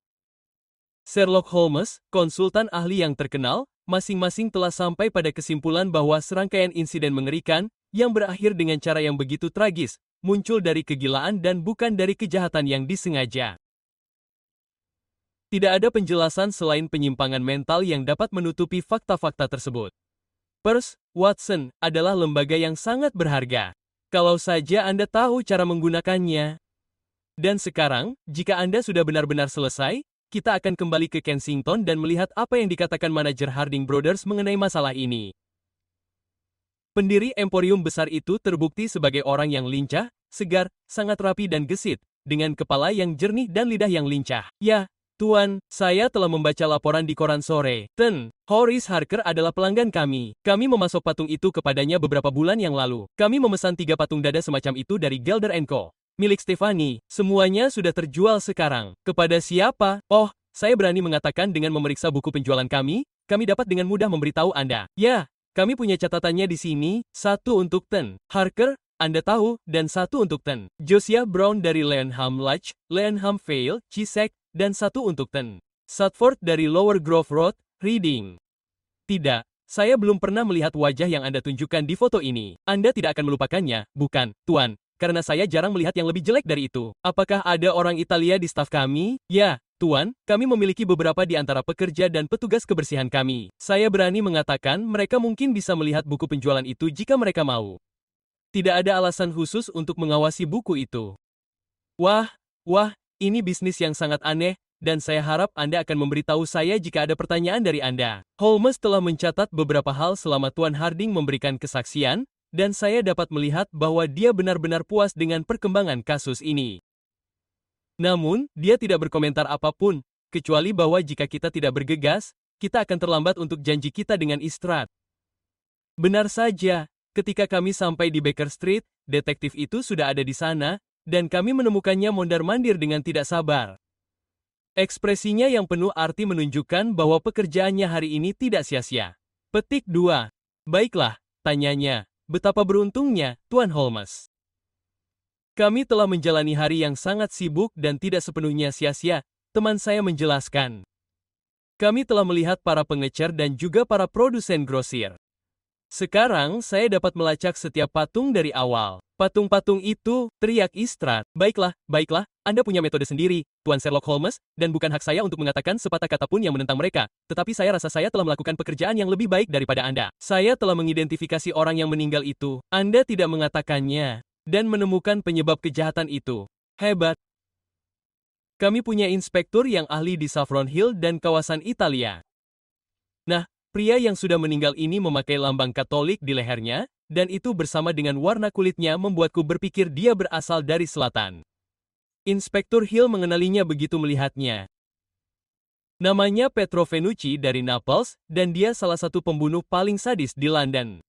A: Sherlock Holmes, konsultan ahli yang terkenal, masing-masing telah sampai pada kesimpulan bahwa serangkaian insiden mengerikan, yang berakhir dengan cara yang begitu tragis, muncul dari kegilaan dan bukan dari kejahatan yang disengaja. Tidak ada penjelasan selain penyimpangan mental yang dapat menutupi fakta-fakta tersebut. Peirce, Watson, adalah lembaga yang sangat berharga. Kalau saja Anda tahu cara menggunakannya. Dan sekarang, jika Anda sudah benar-benar selesai, kita akan kembali ke Kensington dan melihat apa yang dikatakan manajer Harding Brothers mengenai masalah ini. Pendiri emporium besar itu terbukti sebagai orang yang lincah, segar, sangat rapi dan gesit, dengan kepala yang jernih dan lidah yang lincah. Ya, Tuan, saya telah membaca laporan di koran sore. Ten Horace Harker adalah pelanggan kami. Kami memasok patung itu kepadanya beberapa bulan yang lalu. Kami memesan tiga patung dada semacam itu dari Gelder and Co. Milik Stefani, semuanya sudah terjual sekarang. Kepada siapa? Oh, saya berani mengatakan dengan memeriksa buku penjualan kami, kami dapat dengan mudah memberitahu Anda. Ya, kami punya catatannya di sini, satu untuk Ten Harker, Anda tahu, dan satu untuk Ten Josiah Brown dari Laneham Lodge, Laneham Vale, Chiswick, dan satu untuk Ten Sutford dari Lower Grove Road, Reading. Tidak, saya belum pernah melihat wajah yang Anda tunjukkan di foto ini. Anda tidak akan melupakannya, bukan, Tuan? Karena saya jarang melihat yang lebih jelek dari itu. Apakah ada orang Italia di staf kami? Ya, Tuan, kami memiliki beberapa di antara pekerja dan petugas kebersihan kami. Saya berani mengatakan mereka mungkin bisa melihat buku penjualan itu jika mereka mau. Tidak ada alasan khusus untuk mengawasi buku itu. Wah, wah, ini bisnis yang sangat aneh, dan saya harap Anda akan memberitahu saya jika ada pertanyaan dari Anda. Holmes telah mencatat beberapa hal selama Tuan Harding memberikan kesaksian, dan saya dapat melihat bahwa dia benar-benar puas dengan perkembangan kasus ini. Namun, dia tidak berkomentar apapun, kecuali bahwa jika kita tidak bergegas, kita akan terlambat untuk janji kita dengan Istrat. Benar saja, ketika kami sampai di Baker Street, detektif itu sudah ada di sana, dan kami menemukannya mondar-mandir dengan tidak sabar. Ekspresinya yang penuh arti menunjukkan bahwa pekerjaannya hari ini tidak sia-sia. Petik dua. Baiklah, tanyanya. Betapa beruntungnya, Tuan Holmes. Kami telah menjalani hari yang sangat sibuk dan tidak sepenuhnya sia-sia, teman saya menjelaskan. Kami telah melihat para pengecer dan juga para produsen grosir. Sekarang saya dapat melacak setiap patung dari awal. Patung-patung itu, teriak Istrat. Baiklah, baiklah, Anda punya metode sendiri, Tuan Sherlock Holmes, dan bukan hak saya untuk mengatakan sepatah kata pun yang menentang mereka. Tetapi saya rasa saya telah melakukan pekerjaan yang lebih baik daripada Anda. Saya telah mengidentifikasi orang yang meninggal itu. Anda tidak mengatakannya. Dan menemukan penyebab kejahatan itu. Hebat. Kami punya inspektur yang ahli di Saffron Hill dan kawasan Italia. Nah, pria yang sudah meninggal ini memakai lambang Katolik di lehernya, dan itu bersama dengan warna kulitnya membuatku berpikir dia berasal dari selatan. Inspektur Hill mengenalinya begitu melihatnya. Namanya Petro Venucci dari Naples, dan dia salah satu pembunuh paling sadis di London.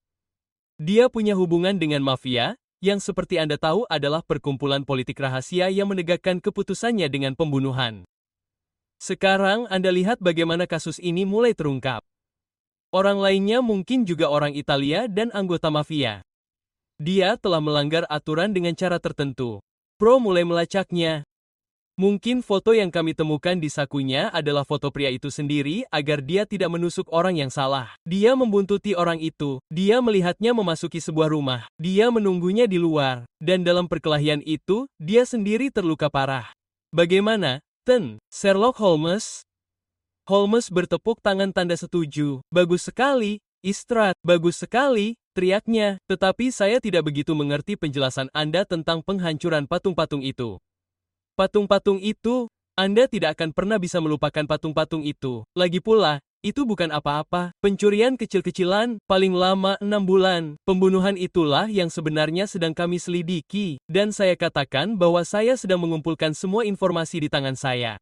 A: Dia punya hubungan dengan mafia, yang seperti Anda tahu adalah perkumpulan politik rahasia yang menegakkan keputusannya dengan pembunuhan. Sekarang Anda lihat bagaimana kasus ini mulai terungkap. Orang lainnya mungkin juga orang Italia dan anggota mafia. Dia telah melanggar aturan dengan cara tertentu. Pro mulai melacaknya. Mungkin foto yang kami temukan di sakunya adalah foto pria itu sendiri agar dia tidak menusuk orang yang salah. Dia membuntuti orang itu. Dia melihatnya memasuki sebuah rumah. Dia menunggunya di luar. Dan dalam perkelahian itu, dia sendiri terluka parah. Bagaimana, Ten, Sherlock Holmes? Holmes bertepuk tangan tanda setuju. Bagus sekali, Istrat. Bagus sekali, teriaknya. Tetapi saya tidak begitu mengerti penjelasan Anda tentang penghancuran patung-patung itu. Patung-patung itu, Anda tidak akan pernah bisa melupakan patung-patung itu. Lagi pula, itu bukan apa-apa. Pencurian kecil-kecilan, paling lama enam bulan. Pembunuhan itulah yang sebenarnya sedang kami selidiki. Dan saya katakan bahwa saya sedang mengumpulkan semua informasi di tangan saya.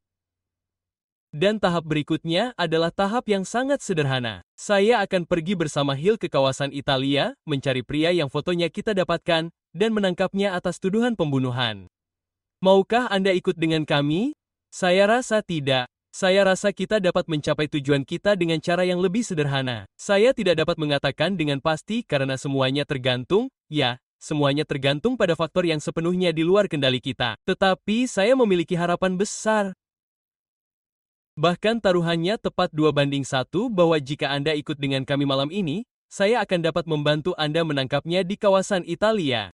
A: Dan tahap berikutnya adalah tahap yang sangat sederhana. Saya akan pergi bersama Hill ke kawasan Italia, mencari pria yang fotonya kita dapatkan, dan menangkapnya atas tuduhan pembunuhan. Maukah Anda ikut dengan kami? Saya rasa tidak. Saya rasa kita dapat mencapai tujuan kita dengan cara yang lebih sederhana. Saya tidak dapat mengatakan dengan pasti karena semuanya tergantung, ya, semuanya tergantung pada faktor yang sepenuhnya di luar kendali kita. Tetapi saya memiliki harapan besar. Bahkan taruhannya tepat dua banding satu bahwa jika Anda ikut dengan kami malam ini, saya akan dapat membantu Anda menangkapnya di kawasan Italia.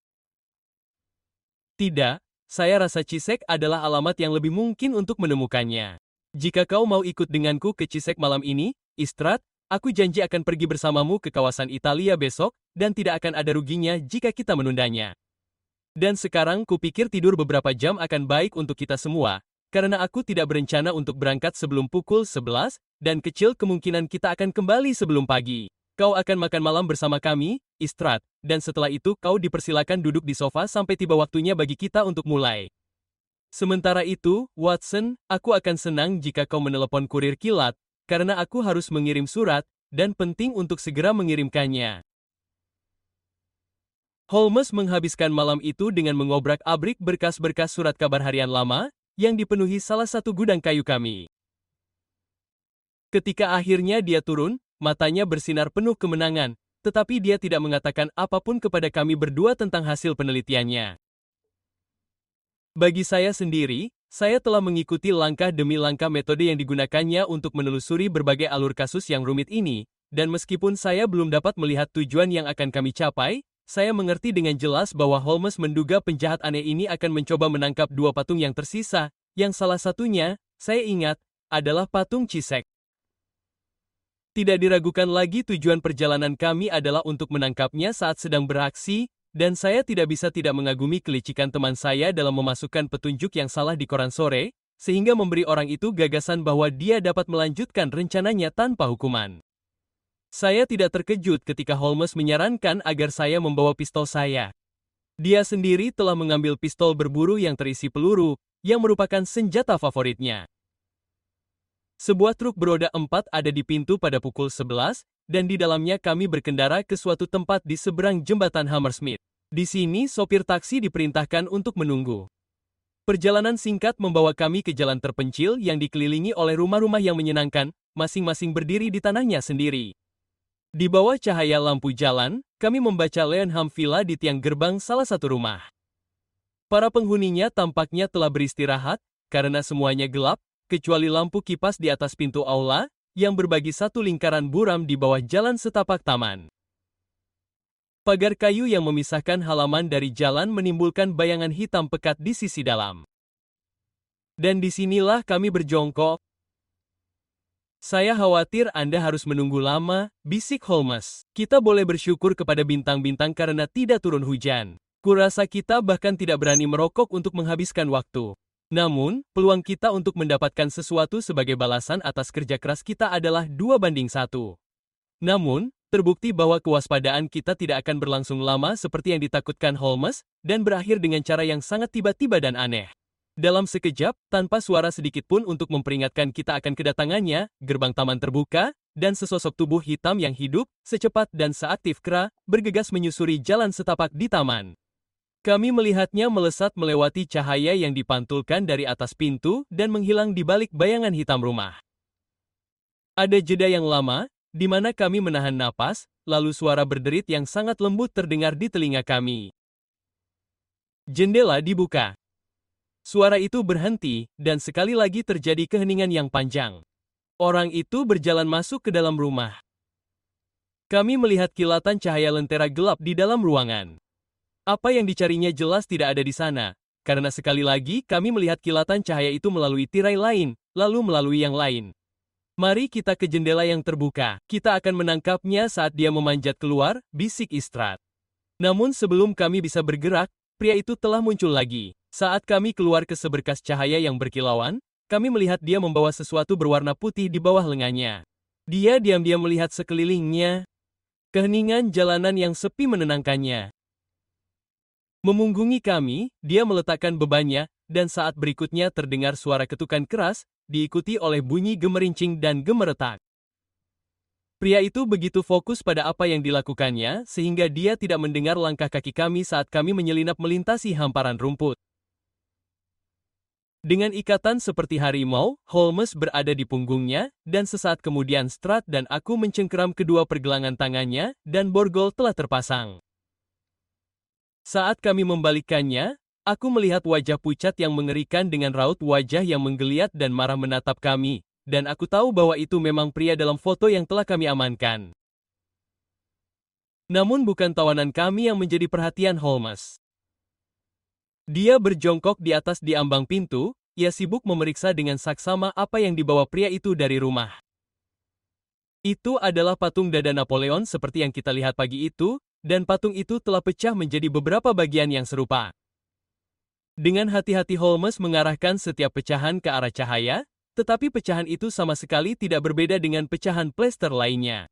A: Tidak. Saya rasa Cisek adalah alamat yang lebih mungkin untuk menemukannya. Jika kau mau ikut denganku ke Cisek malam ini, Istrat, aku janji akan pergi bersamamu ke kawasan Italia besok, dan tidak akan ada ruginya jika kita menundanya. Dan sekarang kupikir tidur beberapa jam akan baik untuk kita semua, karena aku tidak berencana untuk berangkat sebelum pukul sebelas, dan kecil kemungkinan kita akan kembali sebelum pagi. Kau akan makan malam bersama kami, Istrat, dan setelah itu kau dipersilakan duduk di sofa sampai tiba waktunya bagi kita untuk mulai. Sementara itu, Watson, aku akan senang jika kau menelepon kurir kilat, karena aku harus mengirim surat, dan penting untuk segera mengirimkannya. Holmes menghabiskan malam itu dengan mengobrak-abrik berkas-berkas surat kabar harian lama, yang dipenuhi salah satu gudang kayu kami. Ketika akhirnya dia turun, matanya bersinar penuh kemenangan, tetapi dia tidak mengatakan apapun kepada kami berdua tentang hasil penelitiannya. Bagi saya sendiri, saya telah mengikuti langkah demi langkah metode yang digunakannya untuk menelusuri berbagai alur kasus yang rumit ini, dan meskipun saya belum dapat melihat tujuan yang akan kami capai, saya mengerti dengan jelas bahwa Holmes menduga penjahat aneh ini akan mencoba menangkap dua patung yang tersisa, yang salah satunya, saya ingat, adalah patung Cisek. Tidak diragukan lagi tujuan perjalanan kami adalah untuk menangkapnya saat sedang beraksi, dan saya tidak bisa tidak mengagumi kelicikan teman saya dalam memasukkan petunjuk yang salah di koran sore, sehingga memberi orang itu gagasan bahwa dia dapat melanjutkan rencananya tanpa hukuman. Saya tidak terkejut ketika Holmes menyarankan agar saya membawa pistol saya. Dia sendiri telah mengambil pistol berburu yang terisi peluru, yang merupakan senjata favoritnya. Sebuah truk beroda empat ada di pintu pada pukul sebelas, dan di dalamnya kami berkendara ke suatu tempat di seberang jembatan Hammersmith. Di sini sopir taksi diperintahkan untuk menunggu. Perjalanan singkat membawa kami ke jalan terpencil yang dikelilingi oleh rumah-rumah yang menyenangkan, masing-masing berdiri di tanahnya sendiri. Di bawah cahaya lampu jalan, kami membaca Leonham Villa di tiang gerbang salah satu rumah. Para penghuninya tampaknya telah beristirahat, karena semuanya gelap, kecuali lampu kipas di atas pintu aula, yang berbagi satu lingkaran buram di bawah jalan setapak taman. Pagar kayu yang memisahkan halaman dari jalan menimbulkan bayangan hitam pekat di sisi dalam. Dan disinilah kami berjongkok. Saya khawatir Anda harus menunggu lama, bisik Holmes. Kita boleh bersyukur kepada bintang-bintang karena tidak turun hujan. Kurasa kita bahkan tidak berani merokok untuk menghabiskan waktu. Namun, peluang kita untuk mendapatkan sesuatu sebagai balasan atas kerja keras kita adalah dua banding satu. Namun, terbukti bahwa kewaspadaan kita tidak akan berlangsung lama seperti yang ditakutkan Holmes, dan berakhir dengan cara yang sangat tiba-tiba dan aneh. Dalam sekejap, tanpa suara sedikit pun untuk memperingatkan kita akan kedatangannya, gerbang taman terbuka, dan sesosok tubuh hitam yang hidup, secepat dan seaktif kera, bergegas menyusuri jalan setapak di taman. Kami melihatnya melesat melewati cahaya yang dipantulkan dari atas pintu dan menghilang di balik bayangan hitam rumah. Ada jeda yang lama, di mana kami menahan napas, lalu suara berderit yang sangat lembut terdengar di telinga kami. Jendela dibuka. Suara itu berhenti, dan sekali lagi terjadi keheningan yang panjang. Orang itu berjalan masuk ke dalam rumah. Kami melihat kilatan cahaya lentera gelap di dalam ruangan. Apa yang dicarinya jelas tidak ada di sana, karena sekali lagi kami melihat kilatan cahaya itu melalui tirai lain, lalu melalui yang lain. Mari kita ke jendela yang terbuka. Kita akan menangkapnya saat dia memanjat keluar, bisik Istrat. Namun sebelum kami bisa bergerak, pria itu telah muncul lagi. Saat kami keluar ke seberkas cahaya yang berkilauan, kami melihat dia membawa sesuatu berwarna putih di bawah lengannya. Dia diam-diam melihat sekelilingnya. Keheningan jalanan yang sepi menenangkannya. Memunggungi kami, dia meletakkan bebannya, dan saat berikutnya terdengar suara ketukan keras, diikuti oleh bunyi gemerincing dan gemeretak. Pria itu begitu fokus pada apa yang dilakukannya, sehingga dia tidak mendengar langkah kaki kami saat kami menyelinap melintasi hamparan rumput. Dengan ikatan seperti harimau, Holmes berada di punggungnya, dan sesaat kemudian Strat dan aku mencengkeram kedua pergelangan tangannya, dan borgol telah terpasang. Saat kami membalikkannya, aku melihat wajah pucat yang mengerikan dengan raut wajah yang menggeliat dan marah menatap kami, dan aku tahu bahwa itu memang pria dalam foto yang telah kami amankan. Namun bukan tawanan kami yang menjadi perhatian Holmes. Dia berjongkok di atas di ambang pintu, ia sibuk memeriksa dengan saksama apa yang dibawa pria itu dari rumah. Itu adalah patung dada Napoleon seperti yang kita lihat pagi itu, dan patung itu telah pecah menjadi beberapa bagian yang serupa. Dengan hati-hati Holmes mengarahkan setiap pecahan ke arah cahaya, tetapi pecahan itu sama sekali tidak berbeda dengan pecahan plester lainnya.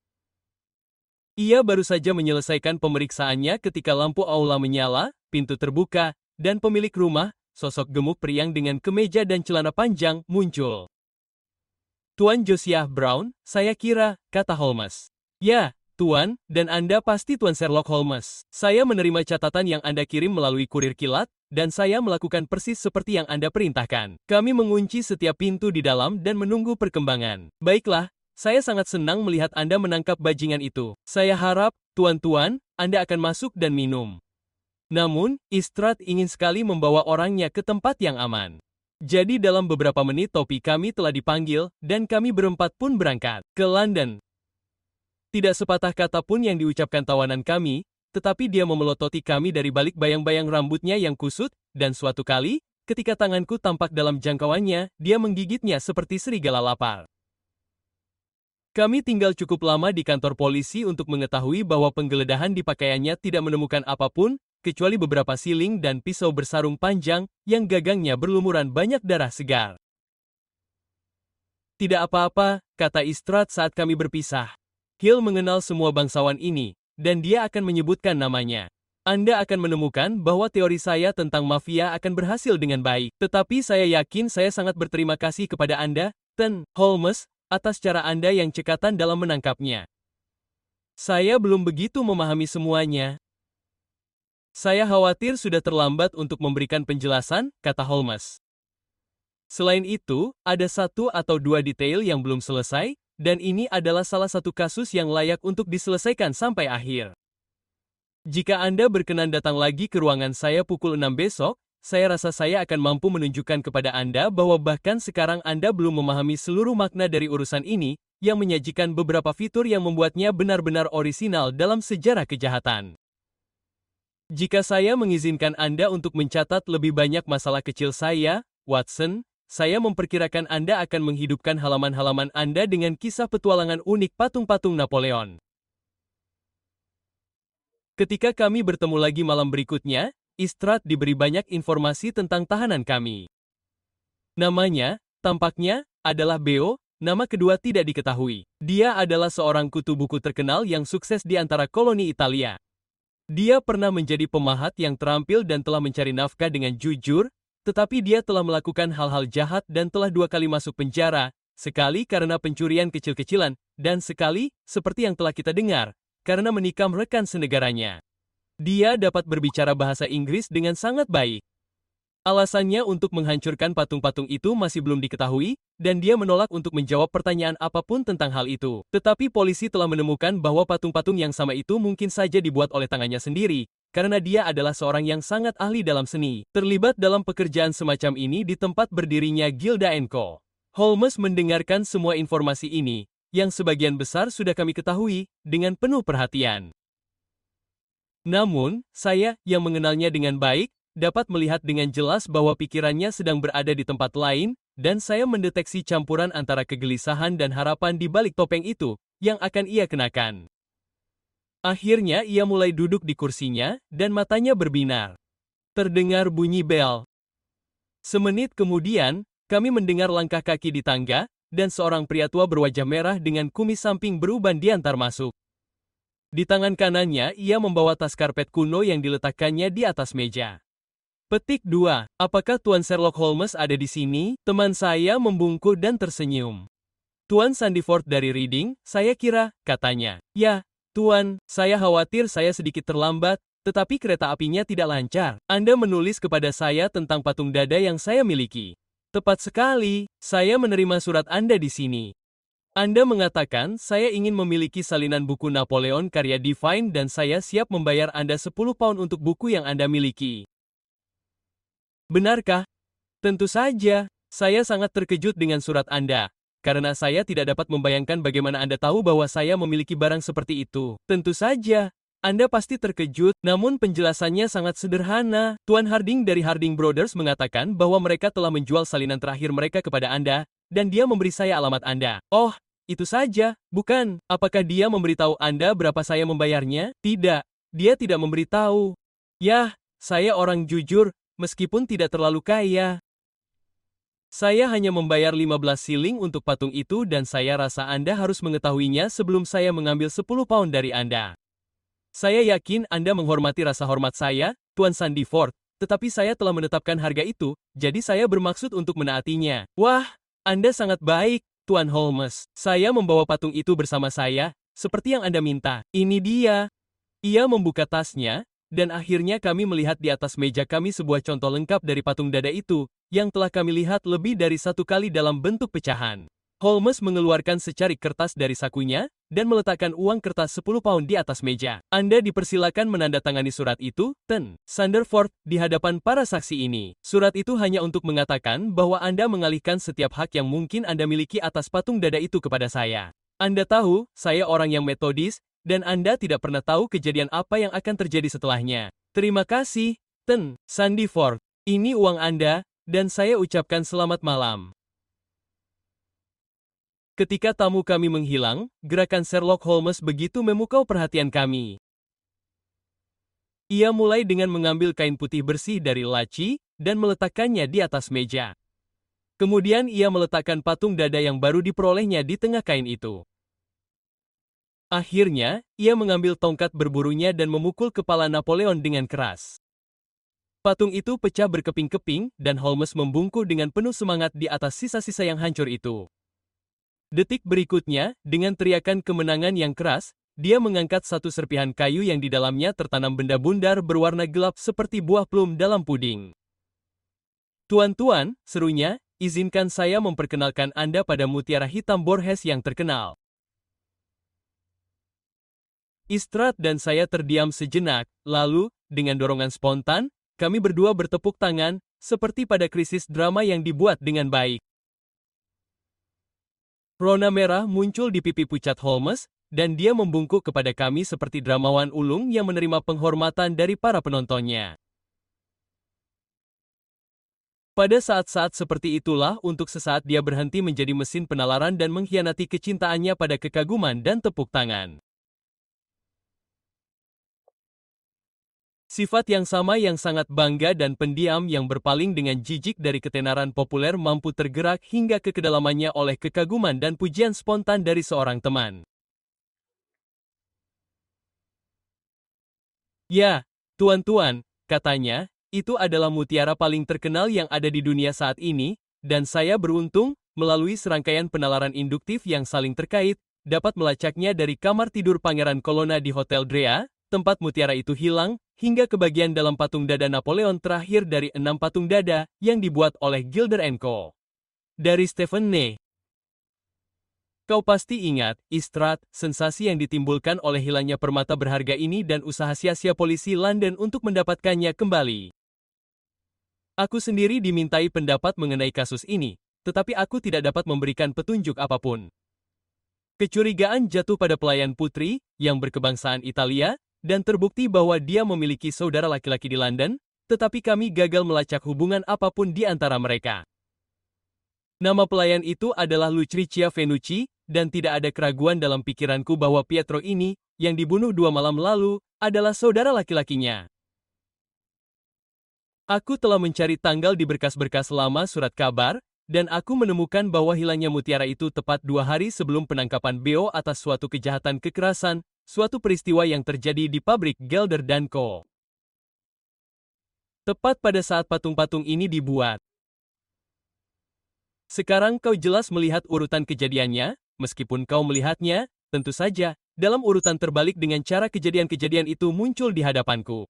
A: Ia baru saja menyelesaikan pemeriksaannya ketika lampu aula menyala, pintu terbuka, dan pemilik rumah, sosok gemuk periang dengan kemeja dan celana panjang, muncul. "Tuan Josiah Brown, saya kira," kata Holmes. "Ya, Tuan, dan Anda pasti Tuan Sherlock Holmes. Saya menerima catatan yang Anda kirim melalui kurir kilat, dan saya melakukan persis seperti yang Anda perintahkan. Kami mengunci setiap pintu di dalam dan menunggu perkembangan. Baiklah, saya sangat senang melihat Anda menangkap bajingan itu. Saya harap, tuan-tuan, Anda akan masuk dan minum." Namun, Istrat ingin sekali membawa orangnya ke tempat yang aman. Jadi dalam beberapa menit topi kami telah dipanggil, dan kami berempat pun berangkat ke London. Tidak sepatah kata pun yang diucapkan tawanan kami, tetapi dia memelototi kami dari balik bayang-bayang rambutnya yang kusut, dan suatu kali, ketika tanganku tampak dalam jangkauannya, dia menggigitnya seperti serigala lapar. Kami tinggal cukup lama di kantor polisi untuk mengetahui bahwa penggeledahan di pakaiannya tidak menemukan apapun, kecuali beberapa siling dan pisau bersarung panjang, yang gagangnya berlumuran banyak darah segar. "Tidak apa-apa," kata Istrat saat kami berpisah. "Hill mengenal semua bangsawan ini, dan dia akan menyebutkan namanya. Anda akan menemukan bahwa teori saya tentang mafia akan berhasil dengan baik. Tetapi saya yakin saya sangat berterima kasih kepada Anda, Ten Holmes, atas cara Anda yang cekatan dalam menangkapnya. Saya belum begitu memahami semuanya." "Saya khawatir sudah terlambat untuk memberikan penjelasan," kata Holmes. "Selain itu, ada satu atau dua detail yang belum selesai, dan ini adalah salah satu kasus yang layak untuk diselesaikan sampai akhir. Jika Anda berkenan datang lagi ke ruangan saya pukul enam besok, saya rasa saya akan mampu menunjukkan kepada Anda bahwa bahkan sekarang Anda belum memahami seluruh makna dari urusan ini, yang menyajikan beberapa fitur yang membuatnya benar-benar orisinal dalam sejarah kejahatan. Jika saya mengizinkan Anda untuk mencatat lebih banyak masalah kecil saya, Watson, saya memperkirakan Anda akan menghidupkan halaman-halaman Anda dengan kisah petualangan unik patung-patung Napoleon. Ketika kami bertemu lagi malam berikutnya, Istrat diberi banyak informasi tentang tahanan kami. Namanya, tampaknya, adalah Beo, nama kedua tidak diketahui. Dia adalah seorang kutu buku terkenal yang sukses di antara koloni Italia. Dia pernah menjadi pemahat yang terampil dan telah mencari nafkah dengan jujur, tetapi dia telah melakukan hal-hal jahat dan telah dua kali masuk penjara, sekali karena pencurian kecil-kecilan, dan sekali, seperti yang telah kita dengar, karena menikam rekan senegaranya. Dia dapat berbicara bahasa Inggris dengan sangat baik. Alasannya untuk menghancurkan patung-patung itu masih belum diketahui, dan dia menolak untuk menjawab pertanyaan apapun tentang hal itu. Tetapi polisi telah menemukan bahwa patung-patung yang sama itu mungkin saja dibuat oleh tangannya sendiri, karena dia adalah seorang yang sangat ahli dalam seni, terlibat dalam pekerjaan semacam ini di tempat berdirinya Gilda and Co. Holmes mendengarkan semua informasi ini, yang sebagian besar sudah kami ketahui, dengan penuh perhatian. Namun, saya, yang mengenalnya dengan baik, dapat melihat dengan jelas bahwa pikirannya sedang berada di tempat lain, dan saya mendeteksi campuran antara kegelisahan dan harapan di balik topeng itu, yang akan ia kenakan. Akhirnya ia mulai duduk di kursinya, dan matanya berbinar. Terdengar bunyi bel. Semenit kemudian, kami mendengar langkah kaki di tangga, dan seorang pria tua berwajah merah dengan kumis samping beruban diantar masuk. Di tangan kanannya, ia membawa tas karpet kuno yang diletakkannya di atas meja. Petik dua. Apakah Tuan Sherlock Holmes ada di sini? Teman saya membungkuk dan tersenyum. Tuan Sandiford dari Reading, saya kira, katanya. Ya, Tuan, saya khawatir saya sedikit terlambat, tetapi kereta apinya tidak lancar. Anda menulis kepada saya tentang patung dada yang saya miliki. Tepat sekali, saya menerima surat Anda di sini. Anda mengatakan saya ingin memiliki salinan buku Napoleon karya Divine dan saya siap membayar Anda sepuluh pound untuk buku yang Anda miliki. Benarkah? Tentu saja, saya sangat terkejut dengan surat Anda. Karena saya tidak dapat membayangkan bagaimana Anda tahu bahwa saya memiliki barang seperti itu. Tentu saja, Anda pasti terkejut, namun penjelasannya sangat sederhana. Tuan Harding dari Harding Brothers mengatakan bahwa mereka telah menjual salinan terakhir mereka kepada Anda, dan dia memberi saya alamat Anda. Oh, itu saja, bukan? Apakah dia memberitahu Anda berapa saya membayarnya? Tidak, dia tidak memberitahu. Yah, saya orang jujur, meskipun tidak terlalu kaya. Saya hanya membayar lima belas siling untuk patung itu dan saya rasa Anda harus mengetahuinya sebelum saya mengambil sepuluh pound dari Anda. Saya yakin Anda menghormati rasa hormat saya, Tuan Sandiford, tetapi saya telah menetapkan harga itu, jadi saya bermaksud untuk menaatinya. Wah, Anda sangat baik, Tuan Holmes. Saya membawa patung itu bersama saya, seperti yang Anda minta. Ini dia. Ia membuka tasnya, dan akhirnya kami melihat di atas meja kami sebuah contoh lengkap dari patung dada itu, yang telah kami lihat lebih dari satu kali dalam bentuk pecahan. Holmes mengeluarkan secarik kertas dari sakunya, dan meletakkan uang kertas sepuluh pound di atas meja. Anda dipersilakan menandatangani surat itu, Ten Sandiford, di hadapan para saksi ini. Surat itu hanya untuk mengatakan bahwa Anda mengalihkan setiap hak yang mungkin Anda miliki atas patung dada itu kepada saya. Anda tahu, saya orang yang metodis, dan Anda tidak pernah tahu kejadian apa yang akan terjadi setelahnya. Terima kasih, Ten Sandiford. Ini uang Anda, dan saya ucapkan selamat malam. Ketika tamu kami menghilang, gerakan Sherlock Holmes begitu memukau perhatian kami. Ia mulai dengan mengambil kain putih bersih dari laci, dan meletakkannya di atas meja. Kemudian ia meletakkan patung dada yang baru diperolehnya di tengah kain itu. Akhirnya, ia mengambil tongkat berburunya dan memukul kepala Napoleon dengan keras. Patung itu pecah berkeping-keping, dan Holmes membungkuk dengan penuh semangat di atas sisa-sisa yang hancur itu. Detik berikutnya, dengan teriakan kemenangan yang keras, dia mengangkat satu serpihan kayu yang di dalamnya tertanam benda bundar berwarna gelap seperti buah plum dalam puding. Tuan-tuan, serunya, izinkan saya memperkenalkan Anda pada mutiara hitam Borges yang terkenal. Istrat dan saya terdiam sejenak, lalu, dengan dorongan spontan, kami berdua bertepuk tangan, seperti pada krisis drama yang dibuat dengan baik. Rona merah muncul di pipi pucat Holmes, dan dia membungkuk kepada kami seperti dramawan ulung yang menerima penghormatan dari para penontonnya. Pada saat-saat seperti itulah untuk sesaat dia berhenti menjadi mesin penalaran dan mengkhianati kecintaannya pada kekaguman dan tepuk tangan. Sifat yang sama yang sangat bangga dan pendiam yang berpaling dengan jijik dari ketenaran populer mampu tergerak hingga ke kedalamannya oleh kekaguman dan pujian spontan dari seorang teman. Ya, tuan-tuan, katanya, itu adalah mutiara paling terkenal yang ada di dunia saat ini, dan saya beruntung, melalui serangkaian penalaran induktif yang saling terkait, dapat melacaknya dari kamar tidur Pangeran Colonna di Hotel Drea, tempat mutiara itu hilang, hingga ke bagian dalam patung dada Napoleon terakhir dari enam patung dada yang dibuat oleh Gilder and Co. Dari Stephen Ney. Kau pasti ingat, Istrat, sensasi yang ditimbulkan oleh hilangnya permata berharga ini dan usaha sia-sia polisi London untuk mendapatkannya kembali. Aku sendiri dimintai pendapat mengenai kasus ini, tetapi aku tidak dapat memberikan petunjuk apapun. Kecurigaan jatuh pada pelayan putri, yang berkebangsaan Italia, dan terbukti bahwa dia memiliki saudara laki-laki di London, tetapi kami gagal melacak hubungan apapun di antara mereka. Nama pelayan itu adalah Lucrezia Venucci, dan tidak ada keraguan dalam pikiranku bahwa Pietro ini, yang dibunuh dua malam lalu, adalah saudara laki-lakinya. Aku telah mencari tanggal di berkas-berkas lama surat kabar, dan aku menemukan bahwa hilangnya mutiara itu tepat dua hari sebelum penangkapan Beo atas suatu kejahatan kekerasan, suatu peristiwa yang terjadi di pabrik Gelder dan Co. Tepat pada saat patung-patung ini dibuat. Sekarang kau jelas melihat urutan kejadiannya, meskipun kau melihatnya, tentu saja, dalam urutan terbalik dengan cara kejadian-kejadian itu muncul di hadapanku.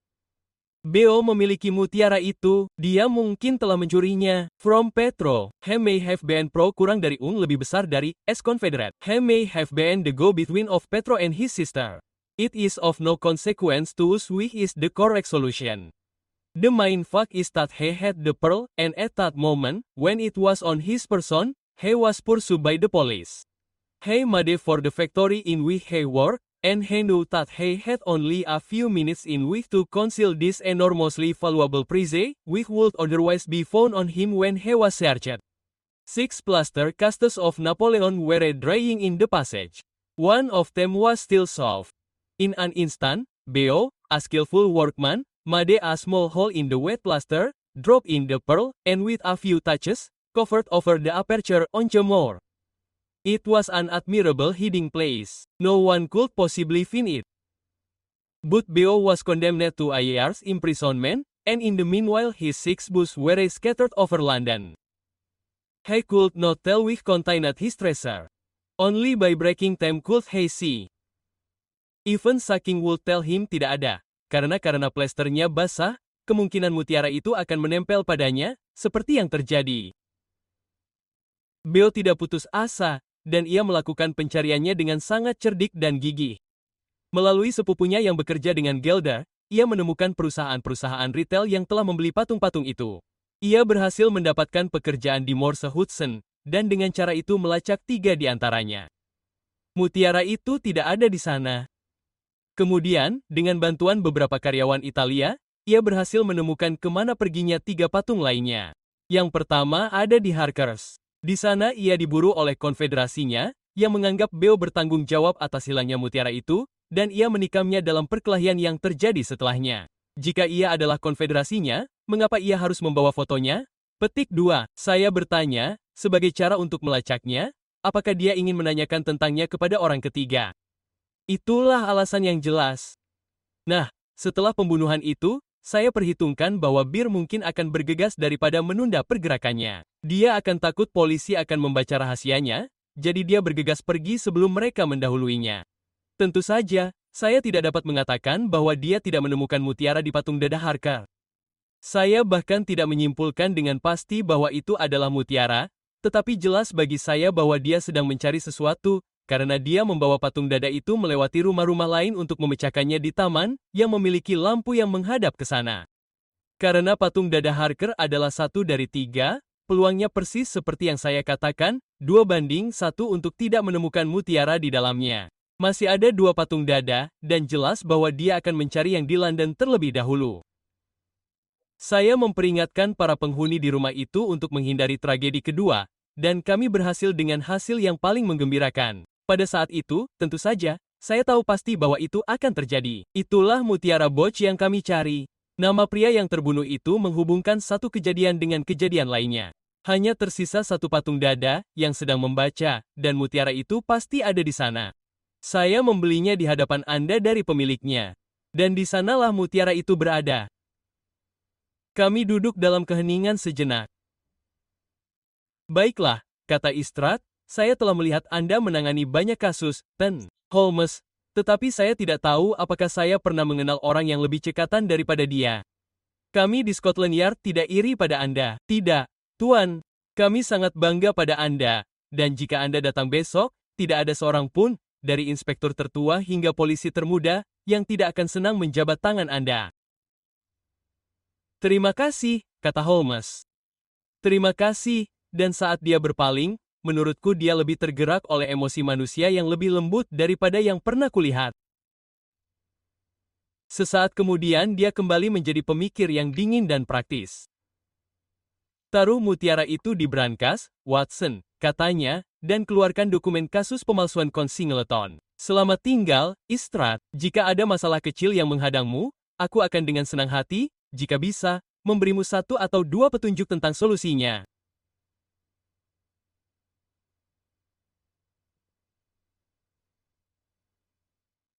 A: Beo memiliki mutiara itu, dia mungkin telah mencurinya. From Petro, he may have been pro kurang dari un lebih besar dari S Confederate. He may have been the go-between of Petro and his sister. It is of no consequence to us which is the correct solution. The main fact is that he had the pearl, and at that moment, when it was on his person, he was pursued by the police. He made for the factory in which he worked, and he knew that he had only a few minutes in which to conceal this enormously valuable prize, which would otherwise be found on him when he was searched. Six plaster casts of Napoleon were drying in the passage. One of them was still soft. In an instant, Beo, a skillful workman, made a small hole in the wet plaster, dropped in the pearl, and with a few touches, covered over the aperture once more. It was an admirable hiding place. No one could possibly find it. But Beo was condemned to a year's imprisonment, and in the meanwhile his six books were scattered over London. He could not tell which contained his treasure. Only by breaking them could he see. Even Saking would tell him tidak ada, karena karena plasternya basah, kemungkinan mutiara itu akan menempel padanya, seperti yang terjadi. Beo tidak putus asa, dan ia melakukan pencariannya dengan sangat cerdik dan gigih. Melalui sepupunya yang bekerja dengan Gelder, ia menemukan perusahaan-perusahaan retail yang telah membeli patung-patung itu. Ia berhasil mendapatkan pekerjaan di Morse Hudson, dan dengan cara itu melacak tiga di antaranya. Mutiara itu tidak ada di sana. Kemudian, dengan bantuan beberapa karyawan Italia, ia berhasil menemukan kemana perginya tiga patung lainnya. Yang pertama ada di Harkers. Di sana ia diburu oleh konfederasinya, yang menganggap Beo bertanggung jawab atas hilangnya mutiara itu, dan ia menikamnya dalam perkelahian yang terjadi setelahnya. Jika ia adalah konfederasinya, mengapa ia harus membawa fotonya? Petik dua. Saya bertanya, sebagai cara untuk melacaknya, apakah dia ingin menanyakan tentangnya kepada orang ketiga? Itulah alasan yang jelas. Nah, setelah pembunuhan itu, saya perhitungkan bahwa Bir mungkin akan bergegas daripada menunda pergerakannya. Dia akan takut polisi akan membaca rahasianya, jadi dia bergegas pergi sebelum mereka mendahuluinya. Tentu saja, saya tidak dapat mengatakan bahwa dia tidak menemukan mutiara di patung dada Harker. Saya bahkan tidak menyimpulkan dengan pasti bahwa itu adalah mutiara, tetapi jelas bagi saya bahwa dia sedang mencari sesuatu, karena dia membawa patung dada itu melewati rumah-rumah lain untuk memecahkannya di taman, yang memiliki lampu yang menghadap ke sana. Karena patung dada Harker adalah satu dari tiga, peluangnya persis seperti yang saya katakan, dua banding satu untuk tidak menemukan mutiara di dalamnya. Masih ada dua patung dada, dan jelas bahwa dia akan mencari yang di London terlebih dahulu. Saya memperingatkan para penghuni di rumah itu untuk menghindari tragedi kedua, dan kami berhasil dengan hasil yang paling menggembirakan. Pada saat itu, tentu saja, saya tahu pasti bahwa itu akan terjadi. Itulah mutiara Boch yang kami cari. Nama pria yang terbunuh itu menghubungkan satu kejadian dengan kejadian lainnya. Hanya tersisa satu patung dada yang sedang membaca, dan mutiara itu pasti ada di sana. Saya membelinya di hadapan Anda dari pemiliknya. Dan di sanalah mutiara itu berada. Kami duduk dalam keheningan sejenak. Baiklah, kata Istrat, saya telah melihat Anda menangani banyak kasus, Ten Holmes. Tetapi saya tidak tahu apakah saya pernah mengenal orang yang lebih cekatan daripada dia. Kami di Scotland Yard tidak iri pada Anda. Tidak, Tuan. Kami sangat bangga pada Anda. Dan jika Anda datang besok, tidak ada seorang pun, dari inspektur tertua hingga polisi termuda, yang tidak akan senang menjabat tangan Anda. Terima kasih, kata Holmes. Terima kasih, dan saat dia berpaling, menurutku dia lebih tergerak oleh emosi manusia yang lebih lembut daripada yang pernah kulihat. Sesaat kemudian dia kembali menjadi pemikir yang dingin dan praktis. Taruh mutiara itu di brankas, Watson, katanya, dan keluarkan dokumen kasus pemalsuan Singleton. Selamat tinggal, Istrat. Jika ada masalah kecil yang menghadangmu, aku akan dengan senang hati, jika bisa, memberimu satu atau dua petunjuk tentang solusinya.